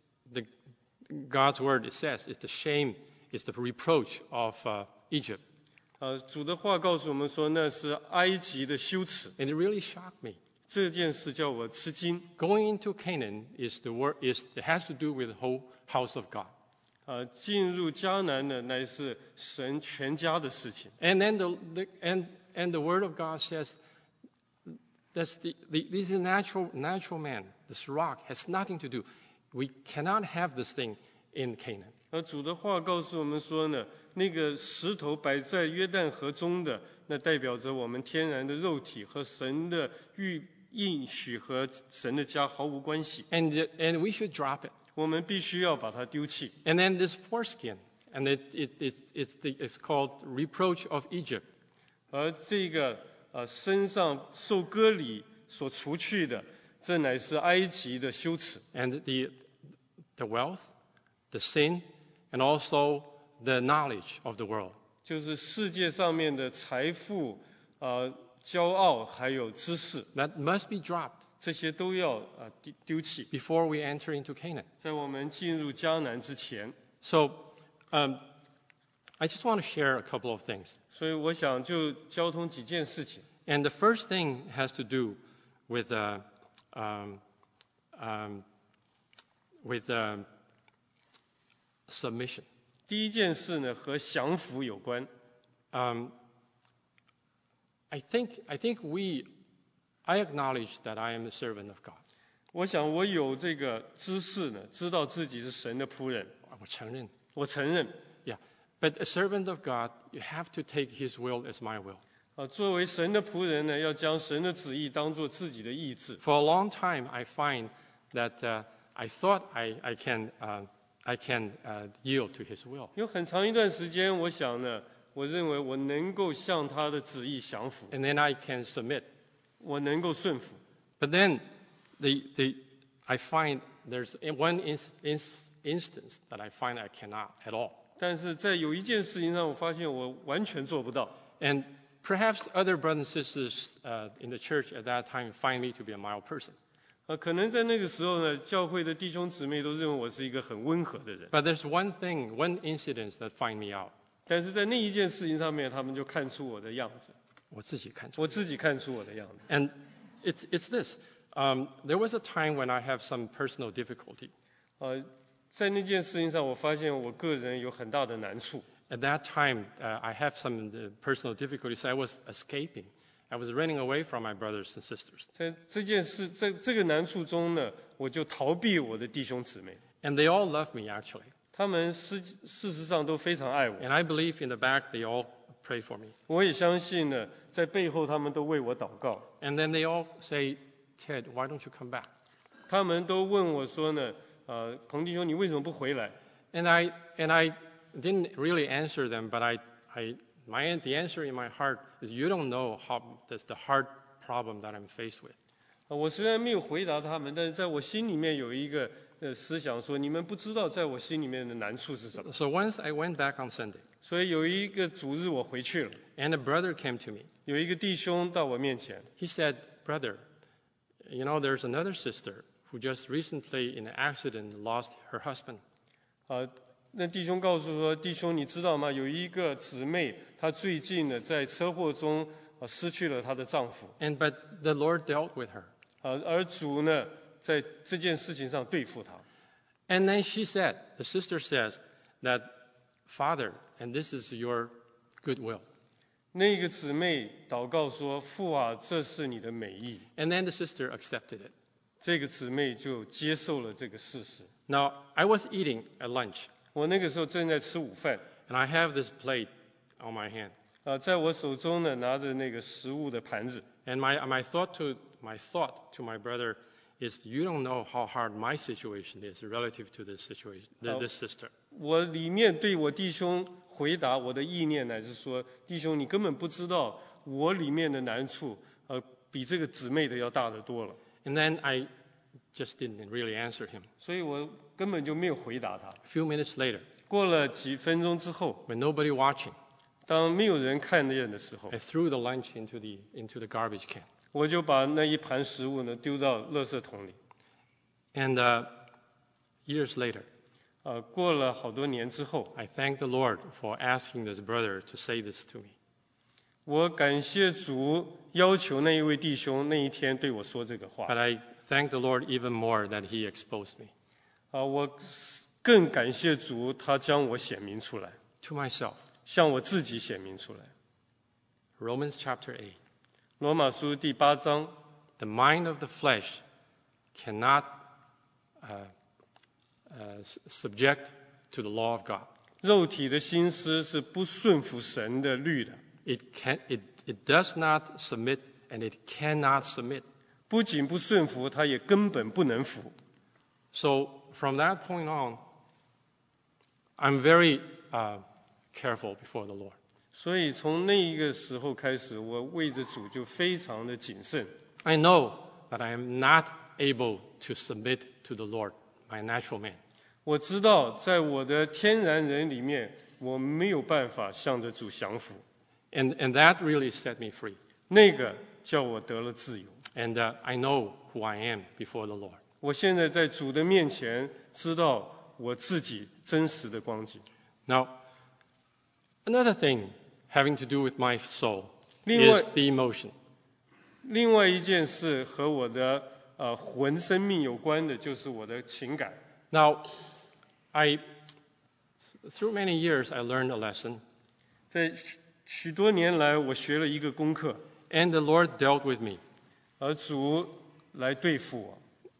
God's word, it says, is the shame, is the reproach of Egypt. 主的话告诉我们说那是埃及的羞耻， And it really shocked me. 这件事叫我吃惊。 Going into Canaan it has to do with the whole house of God. 进入迦南呢，乃是神全家的事情。 And then the word of God says that this is natural man, this rock has nothing to do. We cannot have this thing in Canaan. 而主的话告诉我们说呢，那个石头摆在约旦河中的，那代表着我们天然的肉体和神的应许和神的家毫无关系， And we should drop it. 我们必须要把它丢弃。 And then this foreskin, and it's called reproach of Egypt. 而这个身上受割礼所除去的，这乃是埃及的羞耻。 And the wealth, the sin, and also the knowledge of the world. 就是世界上面的财富、骄傲还有知识， That must be dropped 这些都要丢弃， before we enter into Canaan. 在我们进入迦南之前。 So I just want to share a couple of things. 所以我想就交通几件事情。 And the first thing has to do with submission. 第一件事呢，和降服有关。 I think I acknowledge that I am a servant of God. 我想我有这个知识呢，知道自己是神的仆人， 我承认。 我承认。 Yeah, but a servant of God, you have to take His will as my will. 作为神的仆人呢，要将神的旨意当作自己的意志。 For a long time, I find that I thought I can yield to His will. 有很长一段时间，我想呢，我认为我能够向他的旨意降服， And then I can submit. 我能够顺服。 But then I find there's one instance that I find I cannot at all. 但是在有一件事情上，我发现我完全做不到。 And perhaps other brothers and sisters in the church at that time find me to be a mild person. 可能在那个时候呢，教会的弟兄姊妹都认为我是一个很温和的人。 But there's one incident that find me out. 但是在那一件事情上面，他们就看出我的样子， 我自己看出。 我自己看出我的样子。 And it's this. There was a time when I have some personal difficulty. 在那件事情上，我发现我个人有很大的难处。 At that time, I have some personal difficulties. I was escaping. I was running away from my brothers and sisters. 在这个难处中呢，我就逃避我的弟兄姊妹。 And they all love me, actually. 他们事实上都非常爱我。 And I believe in the back they all pray for me. 我也相信呢，在背后他们都为我祷告。 And then they all say, Ted, why don't you come back? 他们都问我说呢，彭弟兄，你为什么不回来？ And I didn't really answer them, but the answer in my heart is, you don't know that's the hard problem that I'm faced with. 我虽然没有回答他们，但是在我心里面有一个思想说，你们不知道在我心里面的难处是什么。 So once I went back on Sunday, 所以有一个主日我回去了， and a brother came to me. 有一个弟兄到我面前， He said, brother, you know, there's another sister who just recently in an accident lost her husband. 那弟兄告诉说，弟兄你知道吗？有一个姊妹，她最近呢在车祸中失去了她的丈夫。 But the Lord dealt with her. 而主呢在这件事情上对付她。 And then the sister says that Father, and this is your good will. 那个姊妹祷告说：“父啊，这是你的美意。” And then the sister accepted it. 这个姊妹就接受了这个事实。 Now, I was eating at lunch, 我那个时候正在吃午饭， and I have this plate on my hand. 在我手中呢拿着那个食物的盘子。 And my thought to my brother is, you don't know how hard my situation is relative to this situation, this sister. 我里面对我弟兄回答，我的意念乃是说，弟兄，你根本不知道我里面的难处，比这个姊妹的要大得多了。 And then I just didn't really answer him. 所以我根本就没有回答他。 A few minutes later, 过了几分钟之后， when nobody watching, 当没有人看见的时候， I threw the lunch into the garbage can. 我就把那一盘食物呢丢到垃圾桶里。 And years later, 过了好多年之后， I thank the Lord for asking this brother to say this to me. 我感谢主要求那一位弟兄那一天对我说这个话。 But I thank the Lord even more that he exposed me. 我更感谢主，他将我显明出来， To myself, 向我自己显明出来。 Romans chapter 8. 罗马书第8章， The mind of the flesh cannot subject to the law of God. 肉体的心思是不顺服神的律的， It does not submit and it cannot submit. 不仅不顺服，他也根本不能服。 So from that point on, I'm very careful before the Lord. 所以从那一个时候开始，我为着主就非常的谨慎。 I know that I am not able to submit to the Lord, my natural man. 我知道在我的天然人里面，我没有办法向着主降服， And that really set me free. 那个叫我得了自由。 And I know who I am before the Lord. 我现在在主的面前，知道我自己真实的光景。 Now, another thing having to do with my soul 另外 is the emotion. 另外一件事和我的魂生命有关的，就是我的情感。 Now, through many years, I learned a lesson, 在许多年来，我学了一个功课， and the Lord dealt with me. 而主来对付我。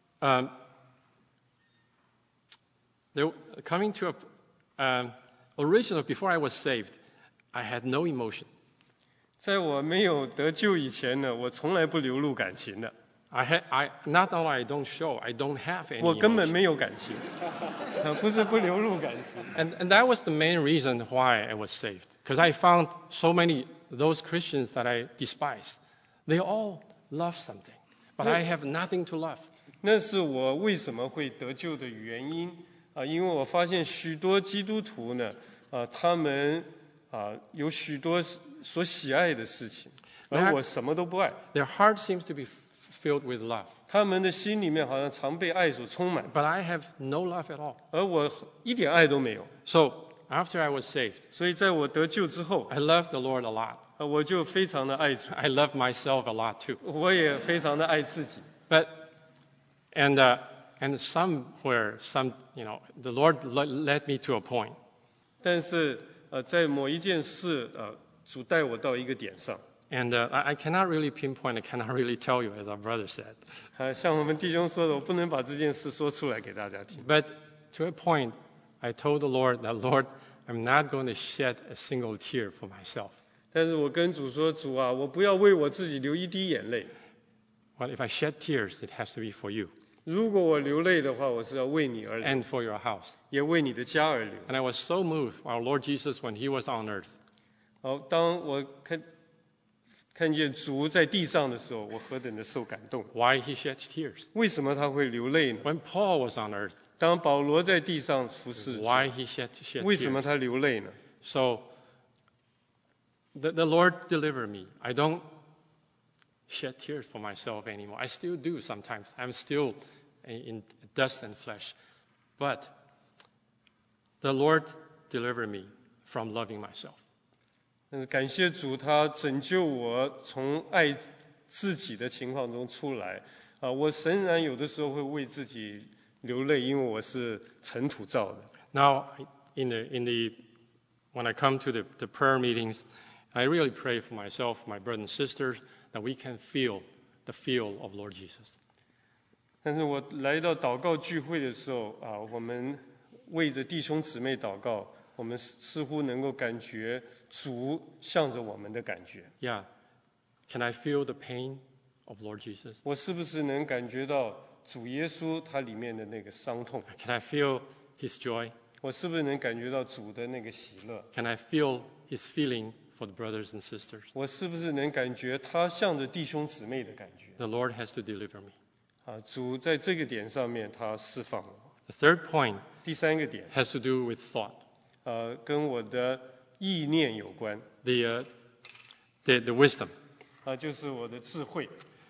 Coming to originally, before I was saved, I had no emotion. 在我没有得救以前呢，我从来不流露感情的， Not only I don't show, I don't have any 我根本 emotion. 没有感情，不是不流露感情。 And that was the main reason why I was saved. Because I found so many, those Christians that I despised, they all love something. But I have nothing to love. 那是我为什么会得救的原因因为我发现许多基督徒呢，他们有许多所喜爱的事情，而我什么都不爱。 Their heart seems to be filled with love. 他们的心里面好像常被爱所充满， But I have no love at all. 而我一点爱都没有。 So after I was saved, 所以在我得救之后， I loved the Lord a lot. 我就非常的爱主， I loved myself a lot too. 我也非常的爱自己。 And somewhere, the Lord led me to a point. 但是在某一件事，主带我到一个点上。 And I cannot really pinpoint, I cannot really tell you, as our brother said. 像我们弟兄说的，我不能把这件事说出来给大家听。 But to a point, I told the Lord that, Lord, I'm not going to shed a single tear for myself. 但是我跟主说，主啊，我不要为我自己流一滴眼泪。 Well, if I shed tears, it has to be for you 如果我流泪的话，我是要为你而流， and for your house. 也为你的家而流。 And I was so moved, our Lord Jesus, when he was on earth. 好，当我看见主在地上的时候，我何等的受感动。 Why he shed tears? 为什么他会流泪呢？ When Paul was on earth, 当保罗在地上服侍， why he shed 为什么 tears? 他流泪呢？ So the Lord delivered me. I don't shed tears for myself anymore. I still do sometimes. I'm still in dust and flesh. But the Lord delivered me from loving myself. 但是感谢主，他拯救我从爱自己的情况中出来。我仍然有的时候会为自己流泪，因为我是尘土造的。 Now, in the when I come to the prayer meetings, I really pray for myself, my brothers and sisters, that we can feel the feel of Lord Jesus. 但是我来到祷告聚会的时候啊，我们为着弟兄姊妹祷告，我们似乎能够感觉主向着我们的感觉。 Yeah, can I feel the pain of Lord Jesus? 我是不是能感觉到主耶稣他里面的那个伤痛？ Can I feel His joy? 我是不是能感觉到主的那个喜乐？ Can I feel His feeling for the brothers and sisters? 我是不是能感觉他向着弟兄姊妹的感觉？ The Lord has to deliver me. 啊，主在这个点上面他释放我。 The third point 第三个点， has to do with thought. 跟我的意念有关， The wisdom. 就是我的智慧。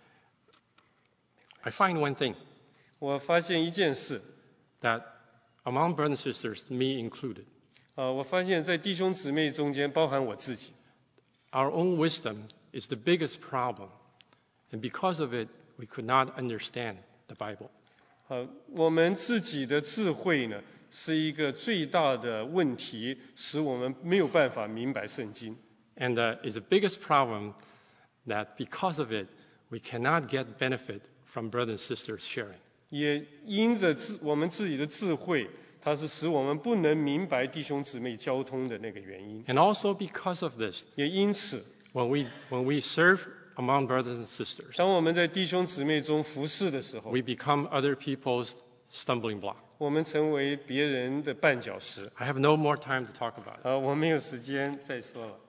I find one thing 我发现一件事， that among brothers and sisters, me included, 我发现在弟兄姊妹中间，包含我自己， our own wisdom is the biggest problem. And because of it, we could not understand the Bible. 我们自己的智慧呢，是一个最大的问题，使我们没有办法明白圣经。 And it's the biggest problem that because of it, we cannot get benefit from brothers and sisters sharing. 也因着我们自己的智慧，它是使我们不能明白弟兄姊妹交通的那个原因。 And also because of this, 也因此， when we serve among brothers and sisters, 当我们在弟兄姊妹中服侍的时候， we become other people's stumbling block. 我们成为别人的绊脚石。 I have no more time to talk about it. 我没有时间再说了。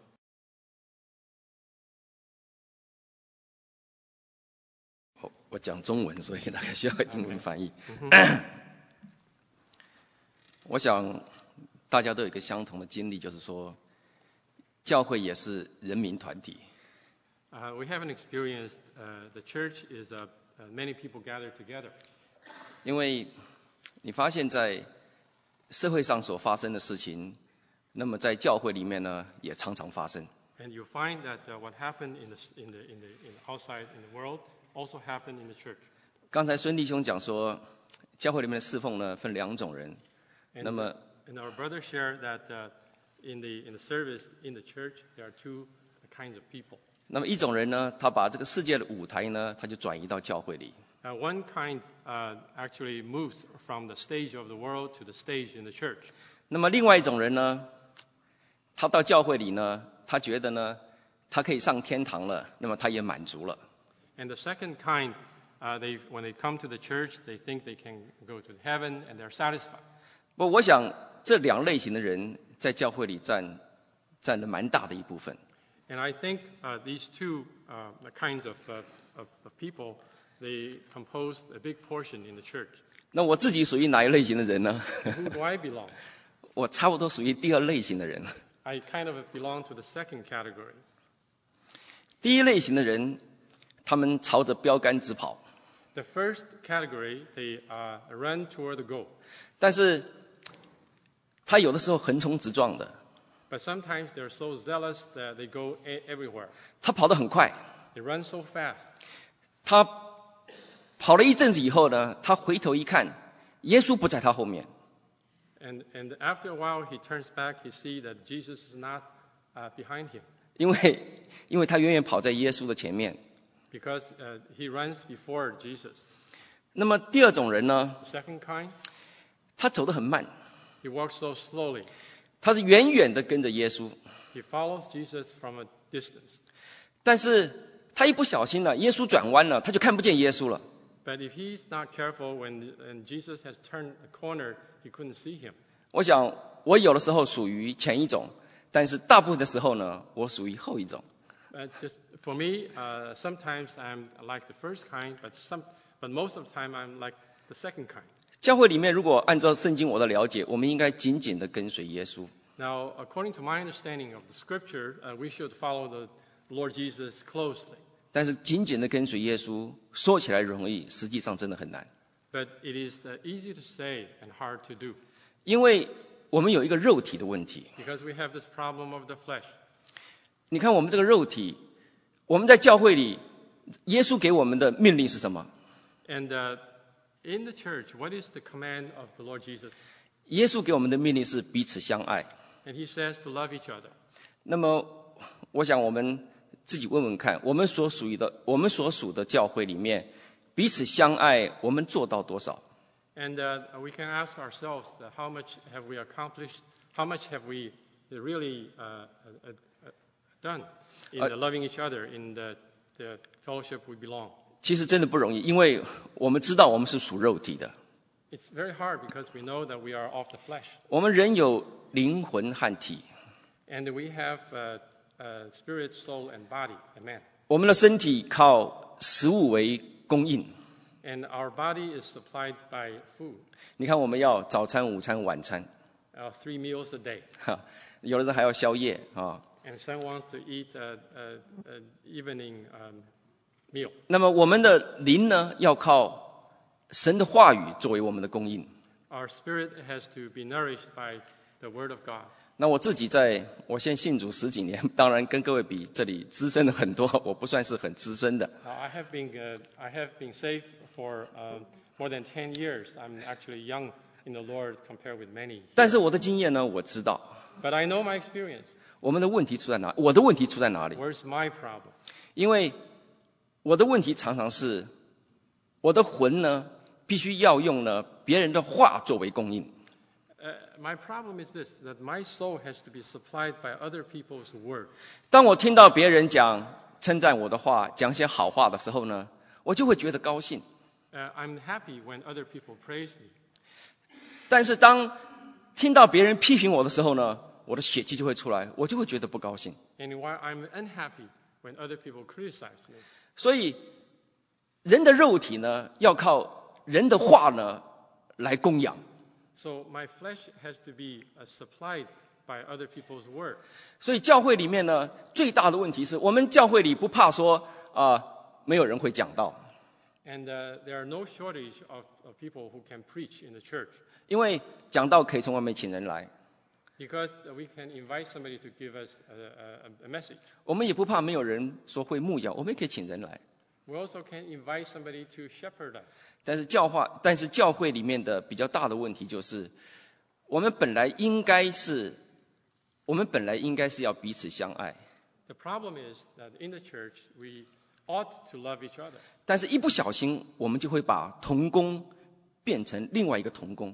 我讲中文，所以大概需要英文翻译。我想大家都有一个相同的经历，就是说，教会也是人民团体。 We haven't experienced the church is many people gathered together. 因为你发现，在社会上所发生的事情，那么在教会里面呢，也常常发生。 And you find that what happened in the outside in the world also happened in the church. 刚才孙弟兄讲说，教会里面的侍奉呢分两种人， 那么 And our brother shared that in the service in the church there are two kinds of people. 那么一种人呢，他把这个世界的舞台呢，他就转移到教会里。 One kind actually moves from the stage of the world to the stage in the church. 那么另外一种人呢，他到教会里呢，他觉得呢，他可以上天堂了，那么他也满足了。 And the second kind, when they come to the church, they think they can go to heaven and they're satisfied. 不，我想这两类型的人在教会里占了蛮大的一部分。 And I think these two kinds of people, they composed a big portion in the church. 那我自己属于哪一类型的人呢？ Who do I belong? 我差不多属于第二类型的人。 I kind of belong to the second category. 第一类型的人，他们朝着标杆直跑， The first category, they run toward the goal. 但是他有的时候横冲直撞的， But sometimes they're so zealous that they go everywhere. 他跑得很快， They run so fast. 他跑了一阵子以后呢，他回头一看，耶稣不在他后面。 And after a while, he turns back, he sees that Jesus is not behind him. 因为他远远跑在耶稣的前面。 Because he runs before Jesus. 那么第二种人呢， The second kind, 他走得很慢， he walks so slowly. 他是远远的跟着耶稣， He follows Jesus from a distance. 但是他一不小心呢，耶稣转弯了，他就看不见耶稣了。 But if he's not careful, when Jesus has turned a corner, he couldn't see him. 我想我有的时候属于前一种，但是大部分的时候呢，我属于后一种。 Just for me, sometimes I'm like the first kind, but most of the time I'm like the second kind. 教会里面，如果按照圣经我的了解，我们应该紧紧的跟随耶稣。 Now, according to my understanding of the Scripture, we should follow the Lord Jesus closely. 但是紧紧的跟随耶稣，说起来容易，实际上真的很难。 But it is easy to say and hard to do 因为我们有一个肉体的问题。 because we have this problem of the flesh. 你看我们这个肉体，我们在教会里，耶稣给我们的命令是什么？ And in the church, what is the command of the Lord Jesus? 耶稣给我们的命令是彼此相爱。 And he says to love each other. 那么，我想我们自己问问看，我们所属的教会里面，彼此相爱，我们做到多少？ And we can ask ourselves that how much have we accomplished, how much have we really done in loving each other, in the fellowship we belong. 其实真的不容易，因为我们知道我们是属肉体的， It's very hard because we know that we are of the flesh. 我们人有灵魂和体， And we have spirit, soul, and body, and man. 我们的身体靠食物为供应。 And our body is supplied by food, 你看，我们要早餐、午餐、晚餐， 3 meals a day. 有的人还要宵夜啊。 And some wants to eat evening meal. 那么我们的灵呢，要靠神的话语作为我们的供应。 Our spirit has to be nourished by the word of God. 那我自己我现在信主10几年，当然跟各位比，这里资深的很多，我不算是很资深的。 I have been saved for more than 10 years. I'm actually young in the Lord compared with many. 但是我的经验呢，我知道 But I know my experience. 我们的问题出在哪，我的问题出在哪里？ Where's my problem? 因为我的问题常常是，我的魂呢，必须要用呢别人的话作为供应。 My problem is this, that my soul has to be supplied by other people's word. 当我听到别人称赞我的话，讲些好话的时候呢，我就会觉得高兴。 I'm happy when other people praise me. 但是当听到别人批评我的时候呢，我的血气就会出来，我就会觉得不高兴。 And why I'm unhappy when other people criticize me. 所以，人的肉体呢，要靠人的话呢来供养。 So my flesh has to be supplied by other people's word. 所以教会里面呢，最大的问题是我们教会里不怕说没有人会讲道， And there are no shortage of people who can preach in the church. 因为讲道可以从外面请人来。 Because we can invite somebody to give us a message. 我们也不怕没有人说会牧养，我们也可以请人来。 We also can invite somebody to shepherd us. 但是教会里面的比较大的问题就是，我们本来应该是要彼此相爱， The problem is that in the church we ought to love each other. 但是一不小心我们就会把同工变成另外一个同工。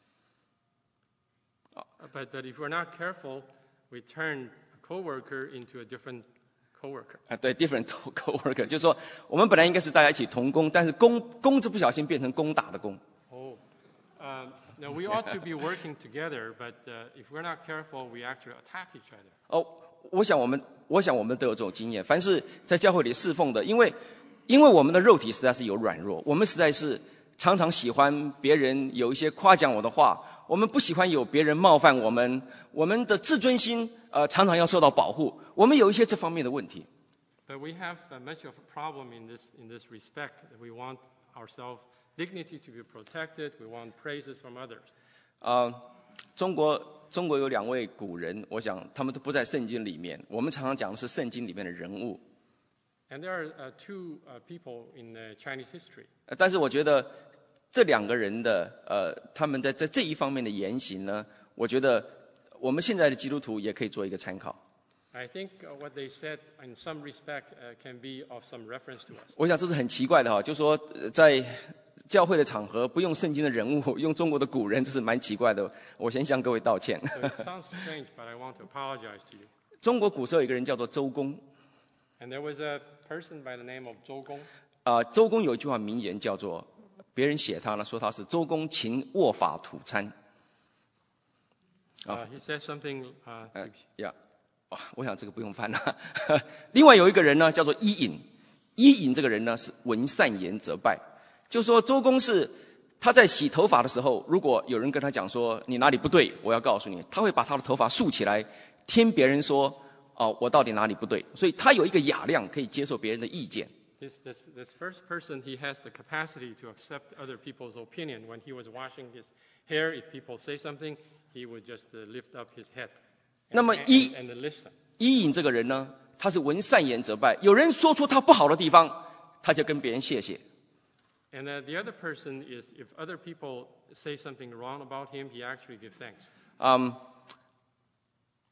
But if we're not careful, we turn a coworker into a different coworker. 对 ，different coworker， 就是说我们本来应该是大家一起同工，但是工字不小心变成攻打的攻。 Oh, now we ought to be working together, but if we're not careful, we actually attack each other. 哦，我想我们都有这种经验。凡是在教会里侍奉的，因为我们的肉体实在是有软弱，我们实在是常常喜欢别人有一些夸奖我的话，我们不喜欢有别人冒犯我们，我们的自尊心常常要受到保护，我们有一些这方面的问题。 But we have much of a problem in this respect. That we want ourselves dignity to be protected. We want praises from others. 中国有2位古人，我想他们都不在圣经里面。我们常常讲的是圣经里面的人物。 And there are two people in Chinese history. 但是我觉得这2个人的他们在这一方面的言行呢，我觉得我们现在的基督徒也可以做一个参考。 I think what they said, in some respect, can be of some reference to us. 我想这是很奇怪的哈，就说在教会的场合不用圣经的人物，用中国的古人，这是蛮奇怪的。我先向各位道歉。 So it sounds strange, but I want to apologize to you. 中国古时候有一个人叫做周公， And there was a person by the name of Zhou Gong. 周公有一句话名言叫做，别人写他呢说他是周公勤握法土餐。 He said something. 我想这个不用翻了。另外有一个人呢，叫做伊尹。伊尹这个人呢是闻善言则败，就说周公是他在洗头发的时候，如果有人跟他讲说你哪里不对，我要告诉你，他会把他的头发竖起来，听别人说我到底哪里不对，所以他有一个雅量，可以接受别人的意见。 This first person, he has the capacity to accept other people's opinion. When he was washing his hair, if people say something, he would just lift up his head. 那么 and listen. 伊尹这个人呢，他是闻善言则败，有人说出他不好的地方，他就跟别人谢谢。 And the other person is, if other people say something wrong about him, he actually gives thanks.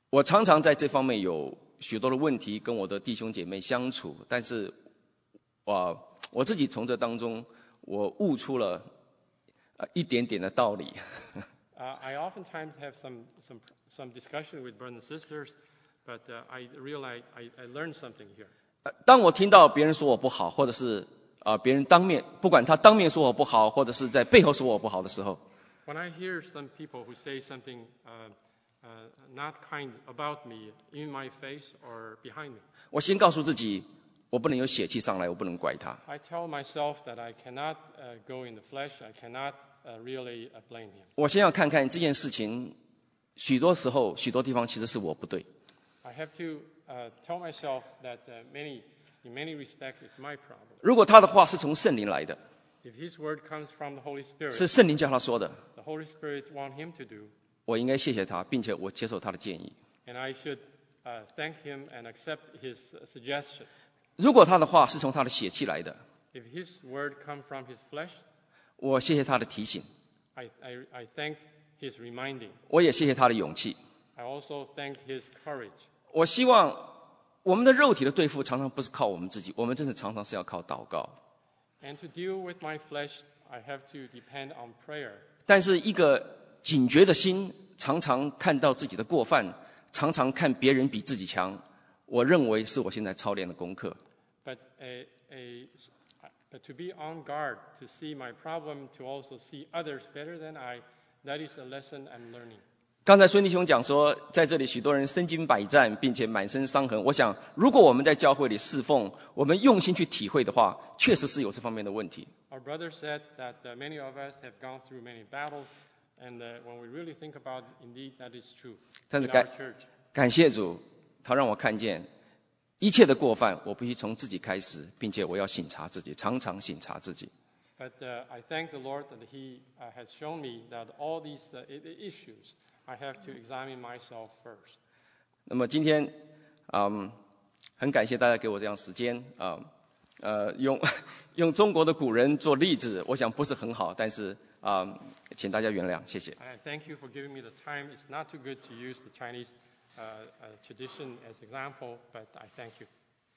我常常在这方面有许多的问题，跟我的弟兄姐妹相处，但是我自己从这当中，我悟出了一点点的道理。 I oftentimes have some discussion with brothers and sisters, but I realize I learned something here. 当我听到别人说我不好，或者是别人不管他当面说我不好，或者是在背后说我不好的时候， When I hear some people who say something not kind about me in my face or behind me, 我先告诉自己，我不能有血气上来，我不能怪他。 I tell myself that I cannot go in the flesh. I cannot really blame him. 我先要看看这件事情，许多时候、许多地方其实是我不对。 I have to tell myself that in many respects, it's my problem. 如果他的话是从圣灵来的， If his word comes from the Holy 是 Spirit, 圣灵叫他说的， the Holy Spirit want him to do, 我应该谢谢他，并且我接受他的建议。 and I should thank him and accept his suggestion. 如果他的话是从他的血气来的， If his word comes from his flesh, 我谢谢他的提醒， I thank his reminding. 我也谢谢他的勇气。 I also thank his courage. 我希望我们的肉体的对付常常不是靠我们自己，我们真的常常是要靠祷告。 And to deal with my flesh, I have to depend on prayer. 但是一个警觉的心，常常看到自己的过犯，常常看别人比自己强，我认为是我现在操练的功课。 But to be on guard, to see my problem, to also see others better than I, that is a lesson I'm learning. 刚才孙弟兄讲说，在这里许多人身经百战，并且满身伤痕。我想，如果我们在教会里侍奉，我们用心去体会的话，确实是有这方面的问题。 Our brother said that many of us have gone through many battles, and when we really think about it, indeed, that is true 但 in 是 our church. 感谢主，他让我看见一切的过犯，我必须从自己开始，并且我要省察自己，常常省察自己。 But I thank the Lord that He has shown me that all these issues, I have to examine myself first. 那么今天，很感谢大家给我这样时间用中国的古人做例子，我想不是很好，但是请大家原谅，谢谢。 I thank you for giving me the time. It's not too good to use the Chinese tradition as example, but I thank you.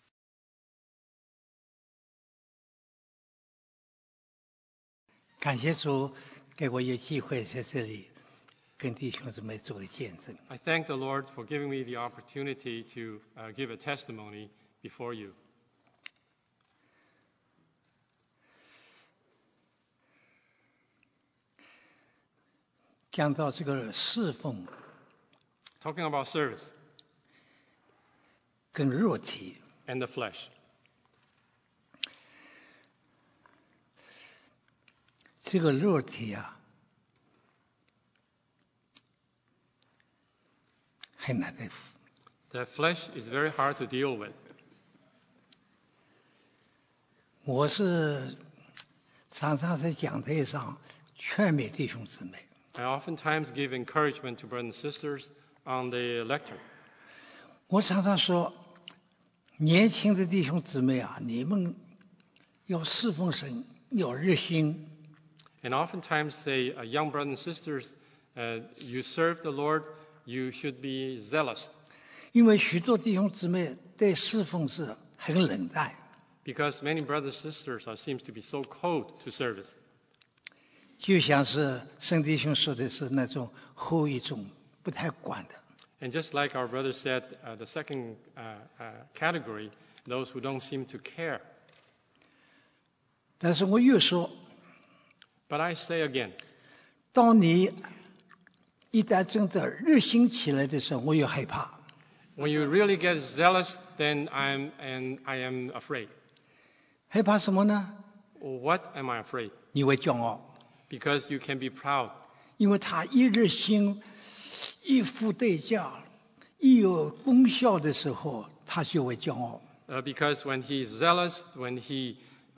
感谢主给我有机会在这里跟弟兄姊妹做个见证。 I thank the Lord for giving me the opportunity to give a testimony before you. 讲到这个侍奉 Talking about service 跟肉体， and the flesh. 这个肉体啊，很难对付。 The flesh is very hard to deal with. 我是常常在讲台上劝勉弟兄姊妹， I oftentimes give encouragement to brothers and sisters on the lectern. 我常常说，年轻的弟兄姊妹啊，你们要侍奉神，要热心。 And oftentimes say, young brothers and sisters, you serve the Lord, you should be zealous. 因为许多弟兄姊妹对侍奉是很冷淡， Because many brothers and sisters seems to be so cold to service. 就像是圣弟兄说的是那种后一种不太管的。 And just like our brother said, the second category, those who don't seem to care. 但是我又说， But I say again, 当你一旦真的热心起来的时候，我又害怕。 when you really get zealous, then I am afraid. 害怕什么呢？ What am I afraid? 你会骄傲， Because you can be proud. 因为他一热心、一付代价、一有功效的时候，他就会骄傲。 Because when he is zealous, when he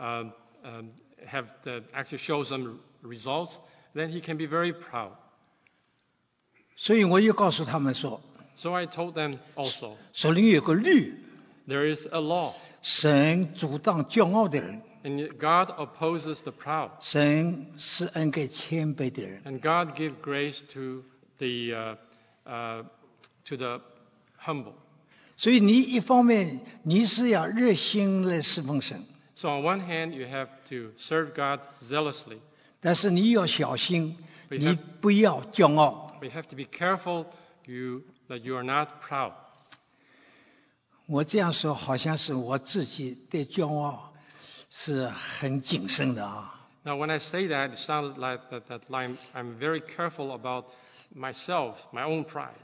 actually show some results, then he can be very proud. 所以我又告诉他们说， So I told them also, 手里有个律， there is a law, 神阻挡骄傲的人， and God opposes the proud, 神施恩给谦卑的人。 and God gives grace to the humble. 所以你一方面你是要热心来侍奉神， So on one hand, you have to serve God zealously, 但是你要小心， But 你不要骄傲。 but you have to be careful that you are not proud. 我这样说好像是我自己对骄傲是很谨慎的啊。 Now, when I say that, it sounds like that I'm very careful about myself, my own pride.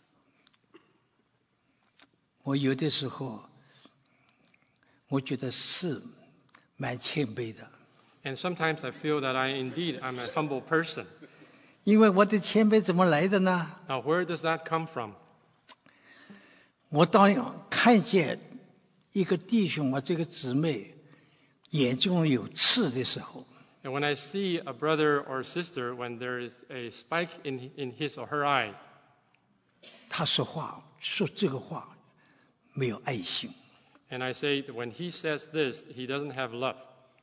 我有的时候，我觉得是蛮谦卑的， And sometimes I feel that I'm a humble person. 因为我的谦卑怎么来的呢？ Now, where does that come from? 我当看见一个弟兄啊，这个姊妹眼中有刺的时候， And when I see a brother or sister, when there is a spike in his or her eye, 他说这个话没有爱心。 and I say that when he says this, he doesn't have love.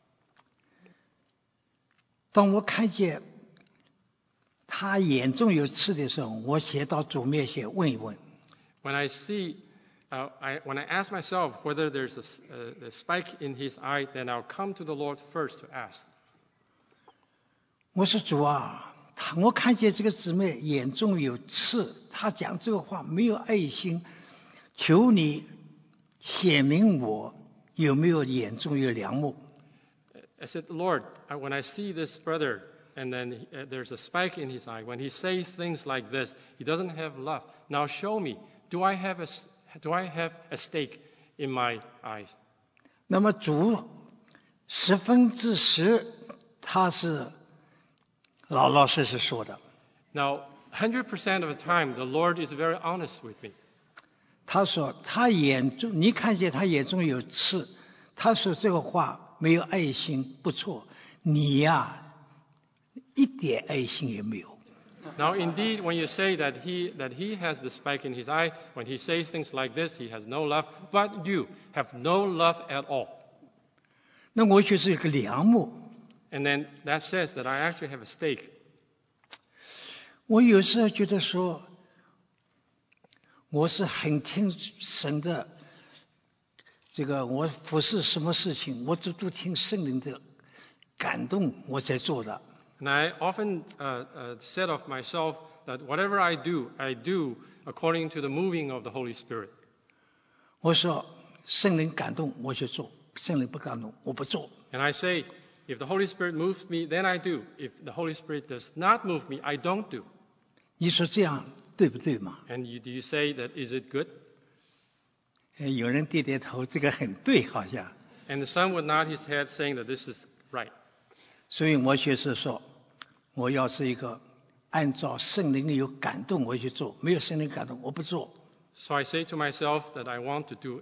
当我看见他眼中有刺的时候，我先到主面前问一问。 When I see, when I ask myself whether there's a spike in his eye, then I'll come to the Lord first to ask. 我说主啊，我看见这个姊妹眼中有刺，她讲这个话没有爱心，求你显明我有没有眼中有梁木。 I said, Lord, when I see this brother, and then there's a spike in his eye, when he says things like this, he doesn't have love. Now show me, do I have a stake in my eyes? 那么主10%他是老老实实说的， Now, 100% of the time, the Lord is very honest with me. 他说他眼中你看见他眼中有刺，他说这个话没有爱心，不错，你呀一点爱心也没有。 Now, indeed, when you say that he has the spike in his eye, when he says things like this, he has no love, but you have no love at all. 那我就是一个梁木。 And then that says that I actually have a stake. 我有时候觉得说，我是很听神的，这个我服侍什么事情，我都听圣灵的感动，我在做的。 And I often said of myself that whatever I do according to the moving of the Holy Spirit. 我说圣灵感动我去做，圣灵不感动我不做。 And I say, if the Holy Spirit moves me, then I do. If the Holy Spirit does not move me, I don't do. 你说这样对不对嘛？ And do you say that, is it good? 有人点点头，这个很对，好像。 And the son would nod his head saying that this is right. 所以我就是说，我要是一个按照圣灵有感动我去做，没有圣灵感动我不做。 So I say to myself that I want to do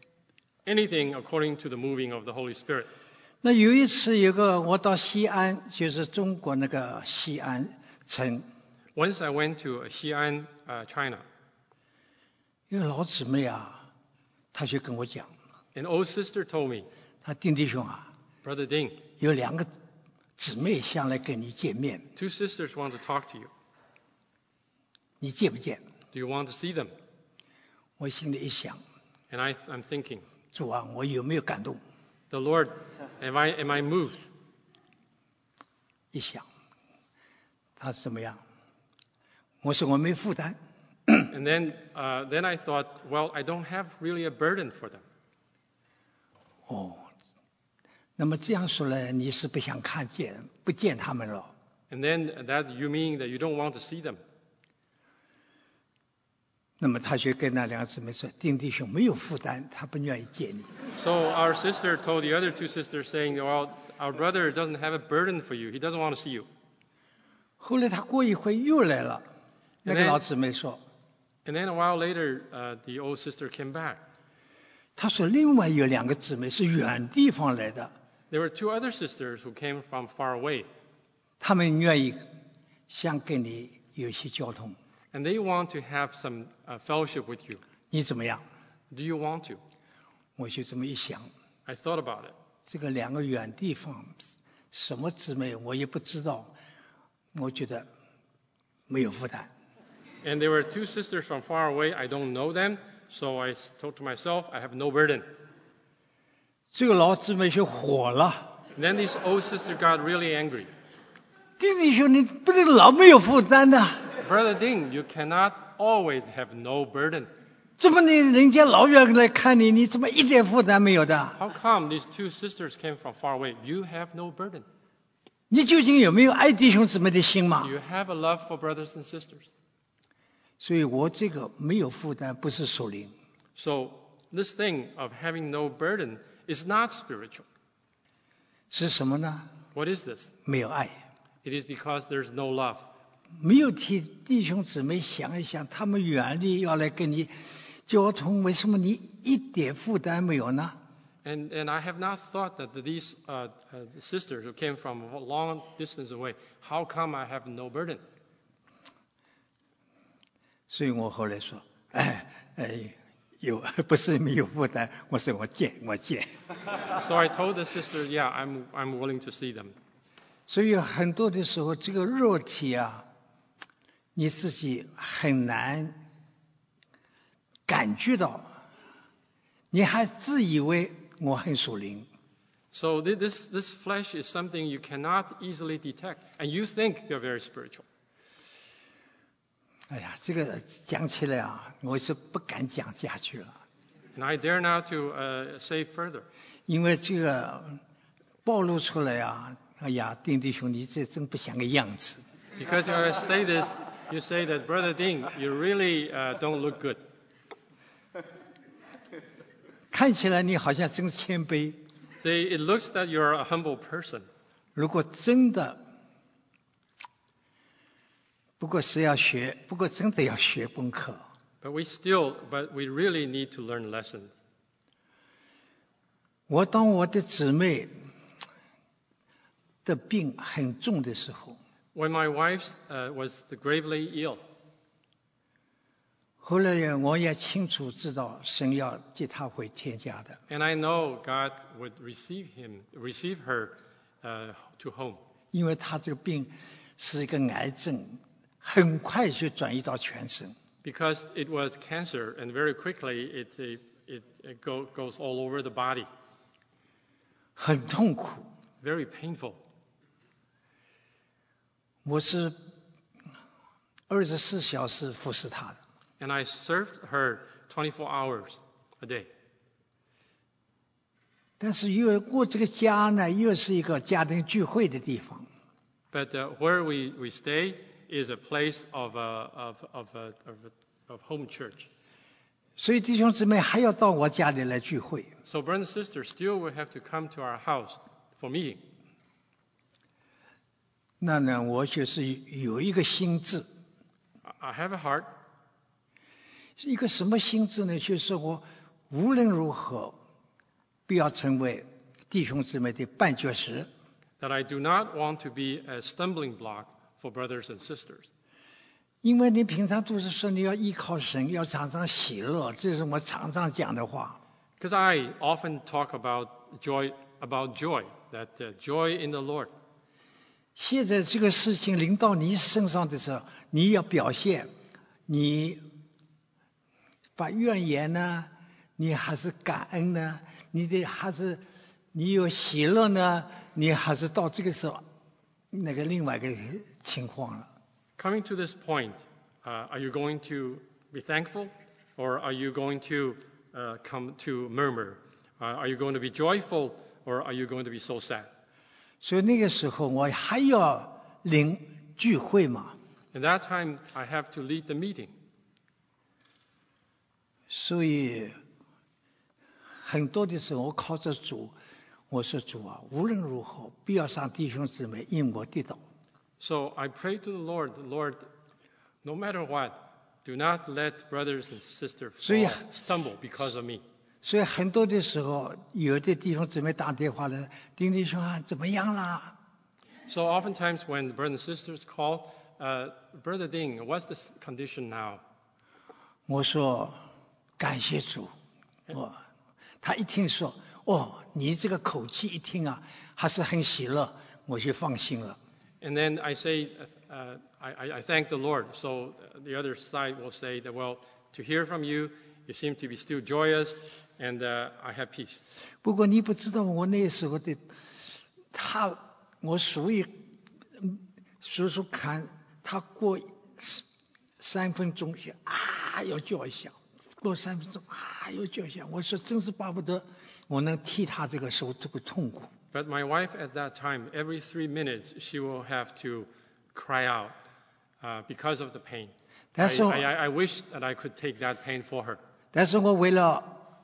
anything according to the moving of the Holy Spirit. 那有一次，我到西安，就是中国那个西安城， Once I went to Xi'an, China. 一个老姊妹啊，她就跟我讲， An old sister told me, 她丁弟兄啊， Brother Ding, 有2个姊妹想来跟你见面， two sisters want to talk to you. 你见不见？ Do you want to see them? 我心里一想， And I'm thinking, 主啊，我有没有感动？ the Lord, am I moved? 一想，他是怎么样？我说我没负担。 And then I thought, well, I don't have really a burden for them. 哦，那么这样说来，你是不想不见他们了？ And then that you mean that you don't want to see them. 那么他就跟那2个姊妹说：“丁弟兄没有负担，他不愿意见你。 So our sister told the other two sisters saying, well, our brother doesn't have a burden for you. He doesn't want to see you. ” 后来他过一会又来了，那个老姊妹说 And then a while later, the old sister came back.：“ 他说另外有2个姊妹是远地方来的， There were two other sisters who came from far away, 他们愿意想跟你有些交通， and they want to have some fellowship with you. 你怎么样 Do you want to?” 我就这么一想， I thought about it. 这个2个远地方什么姊妹我也不知道，我觉得没有负担。 And there were two sisters from far away. I don't know them, so I told to myself, I have no burden. 这个老姊妹就火了。 And then this old sister got really angry. 弟兄，你不能老没有负担的， Brother Ding, you cannot always have no burden. 怎么人家老远来看你，你怎么一点负担没有的？ How come these two sisters came from far away? You have no burden. 你究竟有没有爱弟兄姊妹的心嘛 Do？you have a love for brothers and sisters? 所以我这个没有负担不是属灵， So this thing of having no burden is not spiritual. 是什么呢？ What is this? 没有爱， It is because there's no love. 没有替弟兄姊妹想一想，他们远离要来跟你交通，为什么你一点负担没有呢？ And I have not thought that these sisters who came from a long distance away, how come I have no burden? 所以我后来说，有不是没有负担，我说我见。 So I told the sister, yeah, I'm willing to see them. 所以很多的时候，这个肉体啊，你自己很难感觉到，你还自以为我很属灵。 So this flesh is something you cannot easily detect, and you think you're very spiritual. 哎呀，这个讲起来啊，我是不敢讲下去了， And I dare not to say further. 因为这个暴露出来啊，哎呀，丁弟兄，你这真不像个样子。 Because if I say this, you say that, Brother Ding, you really don't look good. 看起来你好像真谦卑。 See, it looks that you're a humble person. 如果真的，不过是要学，不过真的要学功课。 But we really need to learn lessons. 当我的姊妹的病很重的时候， When my wife was gravely ill, 后来我也清楚知道神要接她回天家的， and I know God would receive her to home. 因为她这个病是一个癌症，很快就转移到全身。 Because it was cancer, and very quickly it goes all over the body. 很痛苦。 Very painful. 我是24小时服侍她的， And I served her 24 hours a day. 但是我这个家呢，又是一个家庭聚会的地方。 But where we stay is a place of home church. 所以弟兄姊妹还要到我家里来聚会。 So brothers and sisters still will have to come to our house for meeting. 那呢，我就是有一个心志， I have a heart. 是一个什么心志呢？就是我无论如何不要成为弟兄姊妹的绊脚石。 That I do not want to be a stumbling block for brothers and sisters. 因为你平常都是说你要依靠神，要常常喜乐，这是我常常讲的话。 Because I often talk about joy, that joy in the Lord. 现在这个事情临到你身上的时候，你要表现，你把怨言呢，你还是感恩呢？还是你有喜乐呢？你还是到这个时候，那个另外一个情况了。 Coming to this point, are you going to be thankful, or are you going to come to murmur? Are you going to be joyful, or are you going to be so sad? 所以那个时候我还要领聚会嘛， At that time, I have to lead the meeting. 所以很多的时候我靠着主，我说主啊，无论如何不要让弟兄姊妹因我跌倒。 So I pray to the Lord, no matter what, do not let brothers and sisters stumble because of me. 所以很多的时候，有的弟兄姊妹打电话来，丁弟兄啊，怎么样啦？ So oftentimes when brothers and sisters call, Brother Ding, what's the condition now? 我说感谢主，他一听说，你这个口气一听啊，还是很喜乐，我就放心了。 And then I say, I thank the Lord. So the other side will say that, well, to hear from you, you seem to be still joyous, and I have peace. 不过你不知道我那时候的我所以看他过3分钟要叫一下，过3分钟要叫一下，我说真是巴不得我能替他这个受这个痛苦。 But my wife at that time, every 3 minutes, she will have to cry out because of the pain. I wish that I could take that pain for her. 但是我为了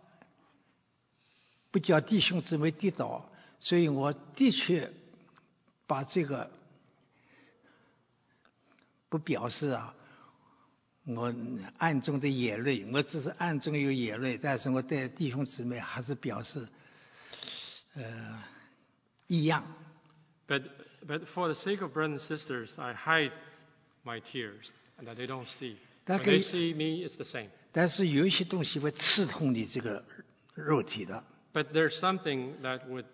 不叫弟兄姊妹跌倒，所以我的确把这个不表示我暗中的眼泪，我只是暗中有眼泪，但是我对弟兄姊妹还是表示一样。 But for the sake of brothers and sisters, I hide my tears, and that they don't see. When they see me, it's the same. 但是有一些东西会刺痛你这个肉体的。 But there's something that would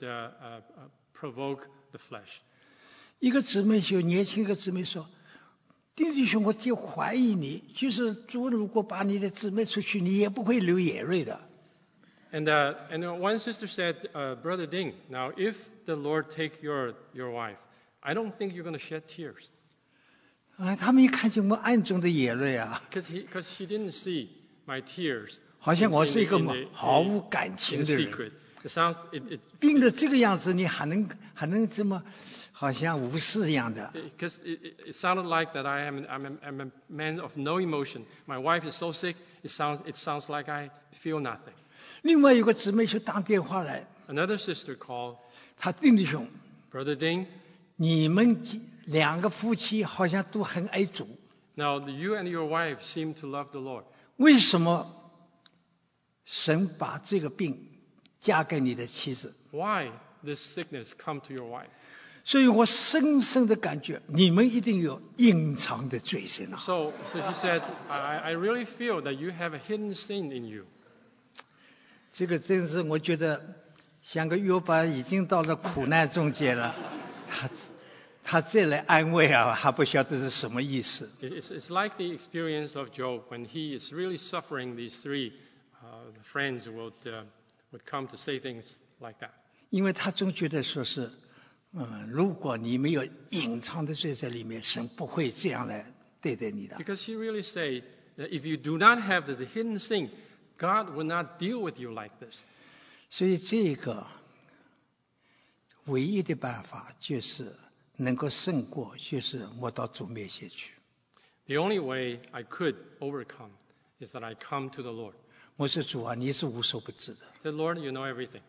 provoke the flesh. 一个姊妹年轻一个姊妹说：“弟兄，我就怀疑你，就是主如果把你的姊妹出去，你也不会流眼泪的。” And one sister said, Brother Ding, now if the Lord take your wife, I don't think you're going to shed tears. 他们一看见我暗中的眼泪 Because she didn't see my tears. 好像我是一个毫无感情的人。病的这个样子，你还能这么好像无视一样的。 Because it sounded like that I'm a man of no emotion. My wife is so sick, it sounds like I feel nothing. 另外有个姊妹就打电话来 Another sister called. 他弟兄 Brother Ding, 你们2个夫妻好像都很爱主。 Now you and your wife seem to love the Lord. 为什么神把这个病嫁给你的妻子？ Why this sickness come to your wife? 所以我深深的感觉，你们一定有隐藏的罪sin啊。 So she said, I really feel that you have a hidden sin in you. 这个真是我觉得像个约伯已经到了苦难中间了，他再来安慰还不晓得是什么意思。 It's like the experience of Job when he is really suffering. These 3 friends would come to say things like that. 因为他总觉得说是，如果你没有隐藏的罪在里面，神不会这样来对待你的。 Because she really say that if you do not have this hidden sin, God will not deal with you like this. 所以这个唯一的办法就是能够胜过，就是我到主面前去。 The only way I could overcome is that I come to the Lord. 我说主啊，你是无所不知的。 Say, Lord, you know everything.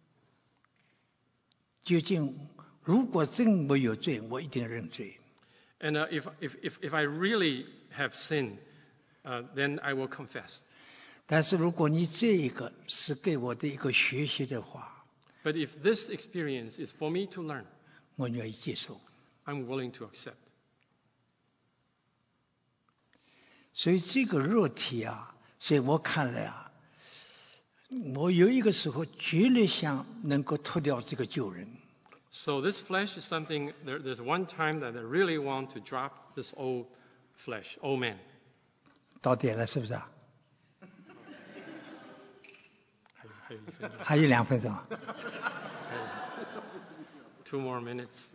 究竟如果真没有罪，我一定认罪。 And if I really have sinned, then I will confess. 但是如果你这一个是给我的一个学习的话， But if this experience is for me to learn, 我愿意接受。 I'm willing to accept. 所以这个肉体在我看来我有一个时候绝对想能够脱掉这个旧人。 So this flesh is something. There's one time that I really want to drop this old flesh, old man. 到点了，是不是还有2分钟。 2 more minutes.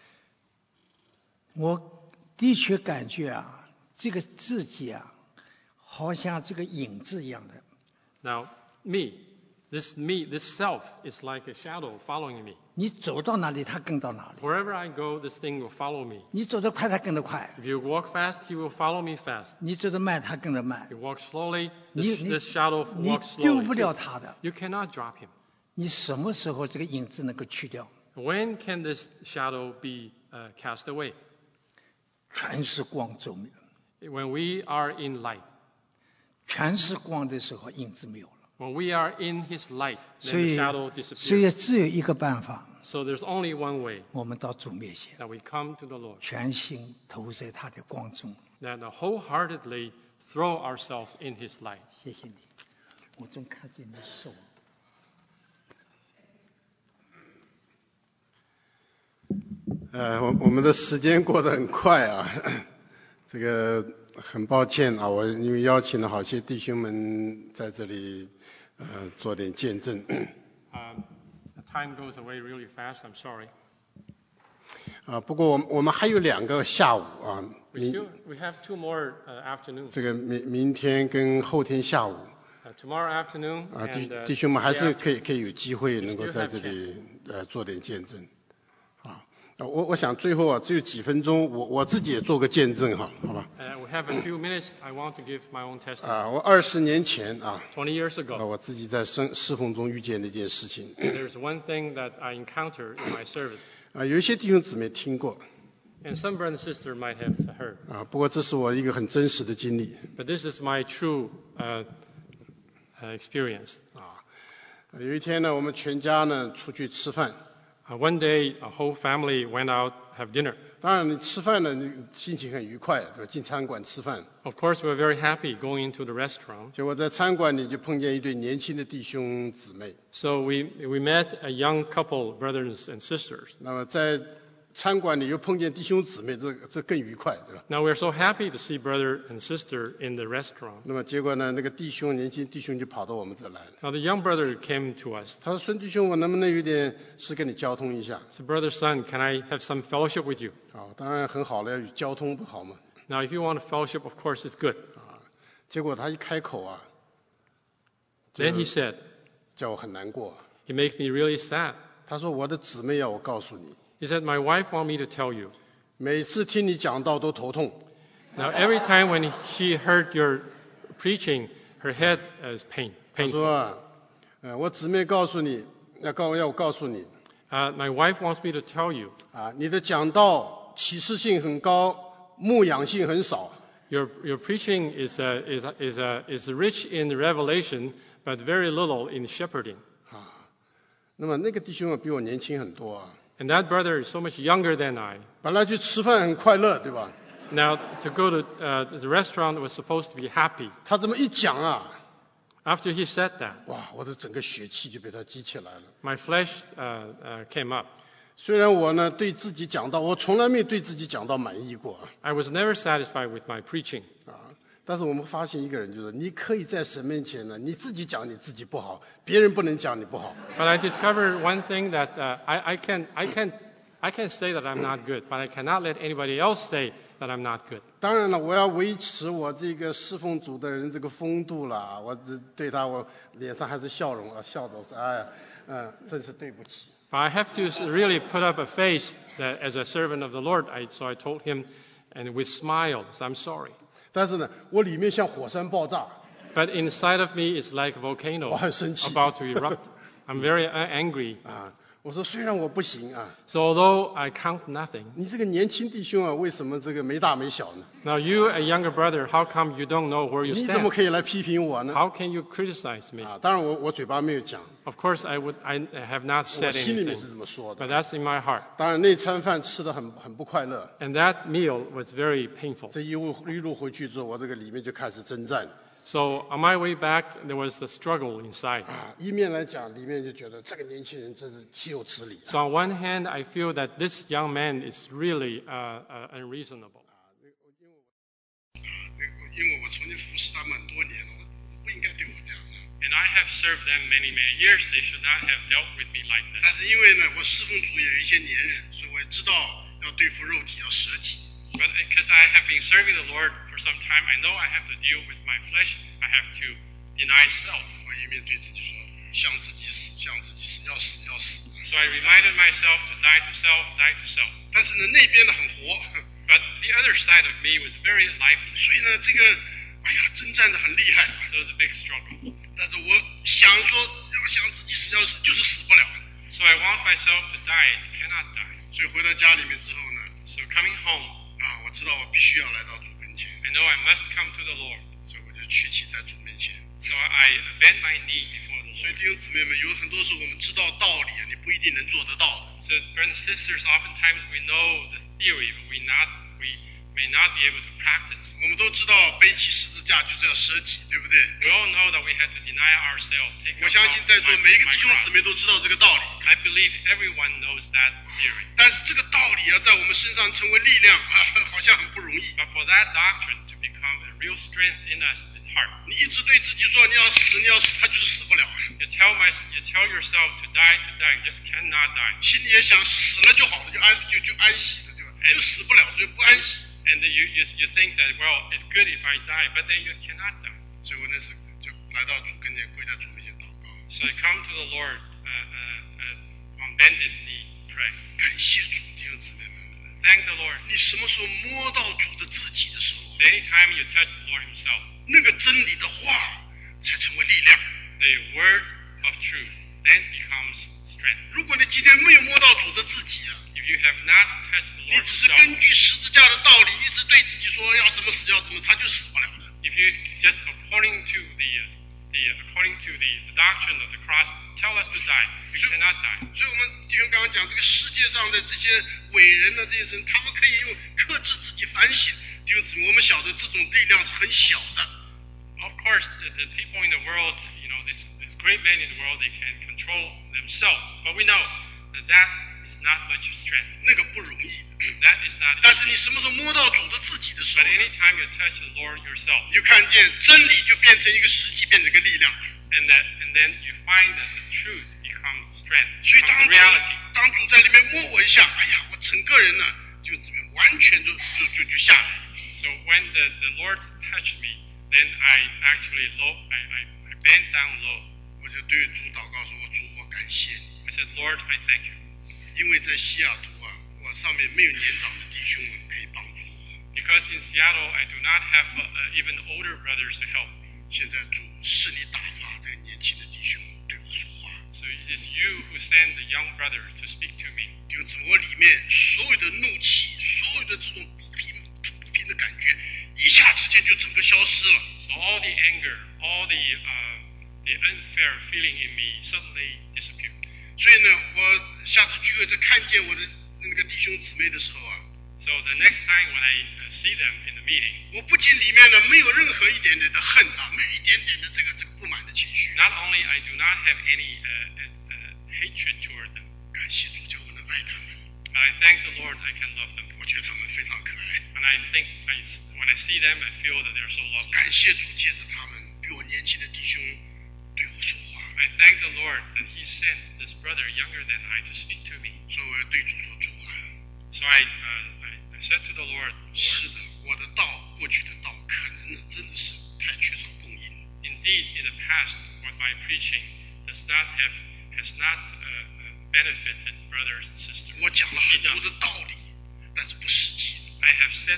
我的确感觉这个自己好像这个影子一样的。 Now, this self is like a shadow following me. 你走到哪里，他跟到哪里。 Wherever I go, this thing will follow me. 你走得快，他跟得快。 If you walk fast, he will follow me fast. 你走得慢，他跟得慢。 If you walk slowly, this shadow 你 walks 丢不 slowly. 了他的。 You cannot drop him. 你什么时候这个影子能够去掉？ When can this shadow be cast away? 全是光中， When we are in light. 全是光的时候，影子没有了。 When we are in his light, 所 then 以 the shadow 所 disappears. 以只有一个办法， So there's only one way 我们到主面前， that we come to the Lord, 全心投在他的光中。 that wholeheartedly throw ourselves in his light. 谢谢你，我总看见你手。 我们的时间过得很快啊，这个很抱歉啊，我因为邀请了好些弟兄们在这里，做点见证。 Time goes away really fast. I'm sorry. 不过我们还有2个下午啊， We have 2 more afternoons. 这个明天跟后天下午。 Tomorrow afternoon 弟兄们还是可以有机会能够在这里做点见证。我想最后只有几分钟，我自己也做个见证好吧 ？We have a few minutes. I want to give my own testimony. 我20年前 20 years ago. 我自己在侍奉中遇见的一件事情。 There's one thing that I encountered in my service. 有一些弟兄姊妹听过。 And some brother and sister might have heard. 不过这是我一个很真实的经历。 But this is my true experience. 有一天呢，我们全家呢出去吃饭。 One day, a whole family went out have dinner. 当然，你吃饭呢，你心情很愉快，对吧？进餐馆吃饭。 Of course, we were very happy going into the restaurant. 结果在餐馆里就碰见一对年轻的弟兄姊妹。 So we met a young couple, brothers and sisters. 那么在餐馆里又碰见弟兄姊妹，这更愉快，对吧 ？Now we're so happy to see brother and sister in the restaurant. 那么结果呢，那个年轻弟兄就跑到我们这来了。 Now the young brother came to us. 他说：“孙弟兄，我能不能有点事跟你交通一下 So brother, son, can I have some fellowship with you? 当然很好了，要有交通不好吗 Now if you want a fellowship, of course it's good. 结果他一开口 Then he said, 叫我很难过。 It makes me really sad. 他说：“我的姊妹要我告诉你。” He said, my wife wants me to tell you. 每次听你讲道都头痛。 Now every time when she heard your preaching, her head is painful. 他说：“我姊妹告诉你，要我告诉你。” My wife wants me to tell you. 你的讲道启示性很高，牧养性很少。 Your preaching is rich in the revelation, but very little in shepherding. 那么那个弟兄比我年轻很多 And that brother is so much younger than I. 本来去吃饭很快乐，对吧？ Now to go to the restaurant was supposed to be happy. 他这么一讲 After he said that, 哇，我的整个血气就被他激起来了。 my flesh came up. 虽然我呢对自己讲道，我从来没对自己讲道满意过 I was never satisfied with my preaching. 但是我们发现一个人，就是你可以在神面前呢，你自己讲你自己不好，别人不能讲你不好。 But I discovered one thing that I can say that I'm not good, but I cannot let anybody else say that I'm not good. 当然了，我要维持我这个侍奉主的人这个风度啦，我对他我脸上还是笑容笑着说，哎呀，真是对不起。 But I have to really put up a face that as a servant of the Lord. So I told him, and with smiles, I'm sorry. 但是呢，我里面像火山爆炸。 But inside of me is like a volcano 我很生气 about to erupt. I'm very angry. 我说虽然我不行 So although I count nothing, 你这个年轻弟兄为什么这个没大没小呢？ now you, a younger brother, how come you don't know where you 你怎么 stand? 可以来批评我呢？ How can you criticize me? 当然我嘴巴没有讲， Of course, I have not 我 said 心里面是 anything, 这么说 but 的。 that's in my heart. 当然那餐饭吃得很不快乐， And that meal was very painful. 这一路回去之后，我这个里面就开始征战。 So on my way back, there was a struggle inside. 一面来讲，里面就觉得这个年轻人真是岂有此理。 So on one hand, I feel that this young man is really unreasonable. 因为我曾经服侍他们多年了，不应该对我这样的。 And I have served them many years. They should not have dealt with me like 但 this. 是因为呢，我侍奉主也有一些年日，所以我也知道要对付肉体，要舍己。 But because I have been serving the Lord for some time, I know I have to deal with my flesh. I have to deny self. 我一面对自己说，向自己死，向自己死，要死要死。 So I reminded myself to die to self, die to self. 但是呢，那边的很活， But the other side of me was very lively. 所以呢，这个哎呀，征战的很厉害。 So it was a big struggle. 但是我想说，要向自己死要死，就是死不了。 So I want myself to die. I cannot die. 所以回到家里面之后呢， So coming home, 我知道我必须要来到主跟前， I know I must come to the Lord. 所以我就屈膝在主面前。 So I bend my knee before the 所以 Lord. 弟兄姊妹们，有很多时候我们知道道理，你不一定能做得到的。 So brothers and sisters, oftentimes we know the theory, but we may not be able to practice. 我们都知道背起十字架就是要舍己，对不对？ We all know that we have to deny ourselves, take 我 up 相信在座 my 每一个弟兄 cross. 姊妹都知道这个道理。 I believe believe everyone knows that theory. 但是这个道理在我们身上成为力量好像很不容易。 But for that doctrine to become a real strength in us is hard. 你一直对自己说你要死，他就是死不了。 You tell yourself to die, you just cannot die. 心里也想死了就好了，就安息了，对吧？就死不了，所以不安息。 And you think that, well, it's good if I die, but then you cannot die. 所以我那时就来到主跟前，跪在主面前祷告， So I come to the Lord on bended knee, pray. 感谢主，弟兄姊妹们。 Thank the Lord. 你什么时候摸到主的自己的时候， Anytime you touch the Lord himself, 那个真理的话才成为力量。 the word of truth then becomes strength. 如果你今天没有摸到主的自己 If you have not touched the 你 Lord 只是 himself, 根据十字架的道理，一直对自己说要怎么死要怎么，他就死不了的。 if you just according to the doctrine of the cross tell us to die, you cannot die. 所以我们弟兄刚刚讲这个世界上的这些伟人呢，这些人，他们可以用克制自己反省。弟兄姊妹，我们晓得这种力量是很小的。 Of course, the people in the world, these great men in the world, they can control themselves. But we know that is not much strength. 那个不容易。 That is not 但是 easy. 你什么时候摸到主的自己的时候 But，anytime you touch the Lord yourself, 你就看见真理就变成一个实际，变成一个力量。 and then you find that the truth becomes strength, 所以 becomes reality. 当主在里面摸我一下，哎呀，我整个人呢就怎么完全就下来了。 So when the Lord touched me, then I actually I bent down low. 我就对主祷告说：“主，我感谢你， I said, Lord, I thank you. 因为在西雅图我上面没有年长的弟兄们可以帮助我。 Because in Seattle, I do not have even older brothers to help me. 现在主是你打发这个年轻的弟兄对我说话， So it is you who send the young brother to speak to me. 就我里面所有的怒气，所有的这种不平的感觉，一下之间就整个消失了。 So all the anger, all the unfair feeling in me suddenly disappeared. 所以呢，我下次聚会再看见我的那个弟兄姊妹的时候 So the next time when I see them in the meeting, 我不仅里面呢没有任何一点点的恨没有一点点的这个不满的情绪。 not only I do not have any hatred toward them, 感谢主，叫我能爱他们。 but I thank the Lord I can love them. 我觉得他们非常可爱。 And I think when I see them, I feel that they're so lovely. 感谢主，借着他们比我年轻的弟兄对我说话。 I thank the Lord that He sent this brother younger than I to speak to me. 所以我要对主说：“主啊， So I said to the Lord, 是的，我的道，过去的道，可能呢真的是太缺少供应。 indeed, in the past, what my preaching has not benefited brothers and sisters. 我讲了很多的道理，但是不实际。 I have said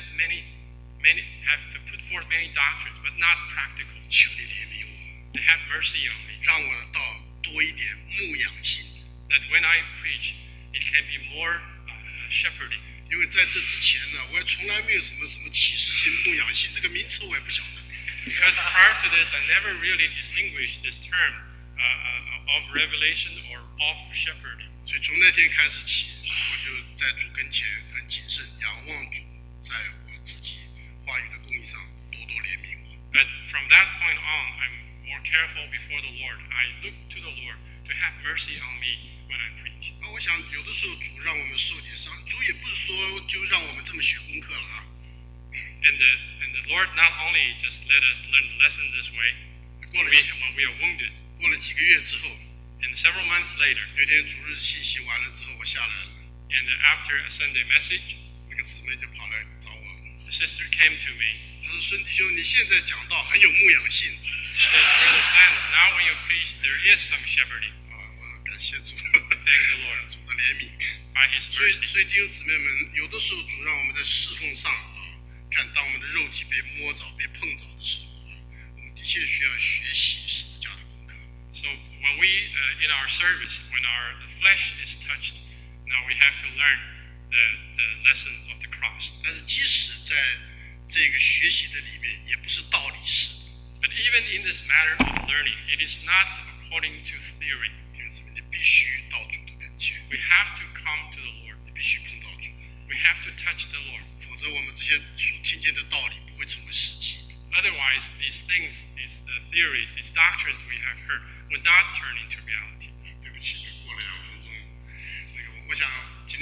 have put forth many doctrines, but not practical. 求你怜悯我， Have mercy on me, 让我的道多一点牧养性。 that when I preach, it can be more shepherding. 因为在这之前呢，我也从来没有什么启示性、牧养性这个名词，我也不晓得。 Because prior to this, I never really distinguished this term of revelation or of shepherding. 所以从那天开始起，我就在主跟前很谨慎，仰望主，在我自己话语的供应上多多怜悯我。 But from that point on, I'm more careful before the Lord. I look to the Lord to have mercy on me when I preach. 我想有的时候主让我们受点伤，主也不是说就让我们这么学功课了啊。 And the Lord not only just let us learn the lesson this way when we are wounded. 过了几个月之后， And several months later, 有一天主日信息完了之后，我下来了， and after a Sunday message, 那个姊妹就跑来找我， the sister came to me. 她说：“孙弟兄，你现在讲道很有牧养性。” She said, Brother Sam, now when you preach, there is some shepherding. 我感谢主， Thank the Lord 主的怜悯。 by His 所以 mercy. 弟兄姊妹们，有的时候主让我们在侍奉上看当我们的肉体被摸着、被碰着的时候我们的确需要学习十字架的功课。 So when we, in our service, when our flesh is touched, now we have to learn the lesson of the cross. 但是即使在这个学习的里面，也不是道理式的。 But even in this matter of learning, it is not according to theory. 弟兄姊妹，你必须到主的跟前， We have to come to the Lord. 你必须碰到主， We have to touch the Lord. 否则我们这些所听见的道理不会成为实际。 Otherwise, these things, these theories, these doctrines we have heard would not turn into reality. 对不起，过了2分钟。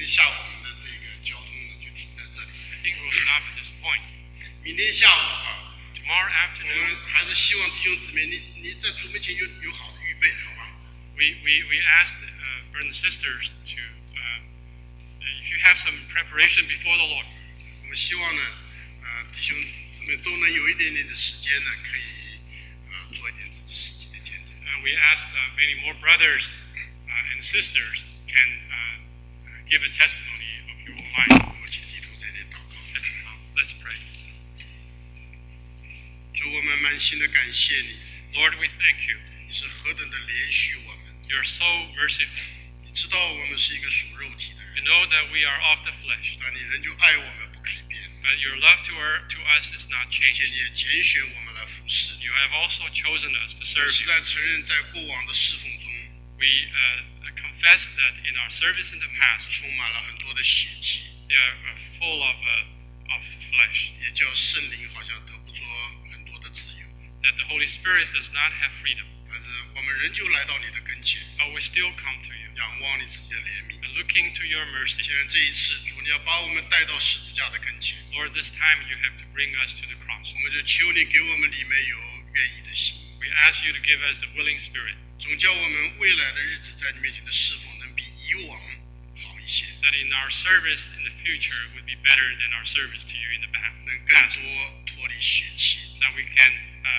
下午我们的这个交通呢就停在这里。 I think we'll stop at this point. 明天下午 Tomorrow 我 afternoon, 们还是希望弟兄姊妹你在主面前有好的预备，好吧？ we asked brothers and sisters to, if you have some preparation before the Lord, 我们希望呢，弟兄姊妹都能有一点点的时间呢，可以做一点自己实际的见证。 we asked many more brothers and sisters can give a testimony of your own life. 我请低头在这祷告。 Let's pray. 主，我们满心的感谢你， Lord, we thank you. 你是何等的怜恤我们。 You're so merciful. 你知道我们是一个属肉体的 You 人， know that we are of the flesh, 但你仍旧爱我们不改变， but your love to us is not 并且 changed. 你也拣选我们来服侍你。 You have also chosen us to 我 serve 实 you. 在承认，在过往的侍奉中， We confess that in our service in the past, 充满了很多的血气， they are full of flesh, 也叫圣灵好像得不着很多的自由。 that the Holy Spirit does not have freedom. 但是我们仍旧来到你的跟前， But we still come to you, 仰望你自己的怜悯。 and looking to your mercy. 既然这一次，主你要把我们带到十字架的跟前， Lord, this time you have to bring us to the cross. 我们就求你给我们里面有愿意的心， We ask you to give us a willing spirit, 总叫我们未来的日子在你面前的侍奉能比以往好一些， that in our service in the future would be better than our service to you in the 能更 past. 多脱离血气， That we can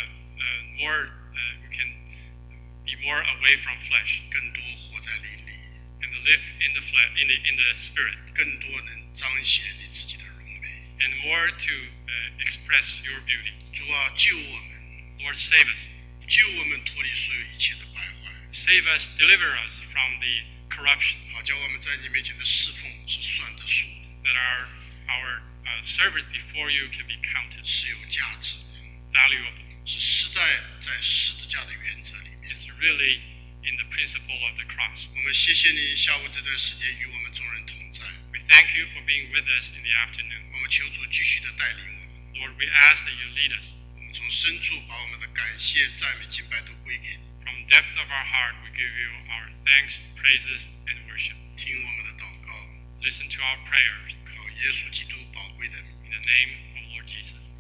be more away from flesh 更多活在灵里， and live in the flesh, in the spirit, 更多能彰显你自己的荣美。 and more to express your beauty. 主啊，救我们， Lord, save us. 救我们脱离所有一切的败坏， Save us, deliver us from the corruption, 好叫我们在你面前的侍奉是算得数的， that our service before you can be counted 是有价值的， valuable. 是实在在十字架的原则里面。 It's really in the principle of the cross. 我们谢谢你下午这段时间与我们众人同在， We thank you for being with us in the afternoon. 我们求主继续的带领我们， Lord, we ask that you lead us. 我们从深处把我们的感谢、赞美、敬拜都归给你， From the depth of our heart, we give you our thanks, praises, and worship. 听我们的祷告， Listen to our prayers 靠耶稣基督宝贵的名。 in the name of Lord Jesus.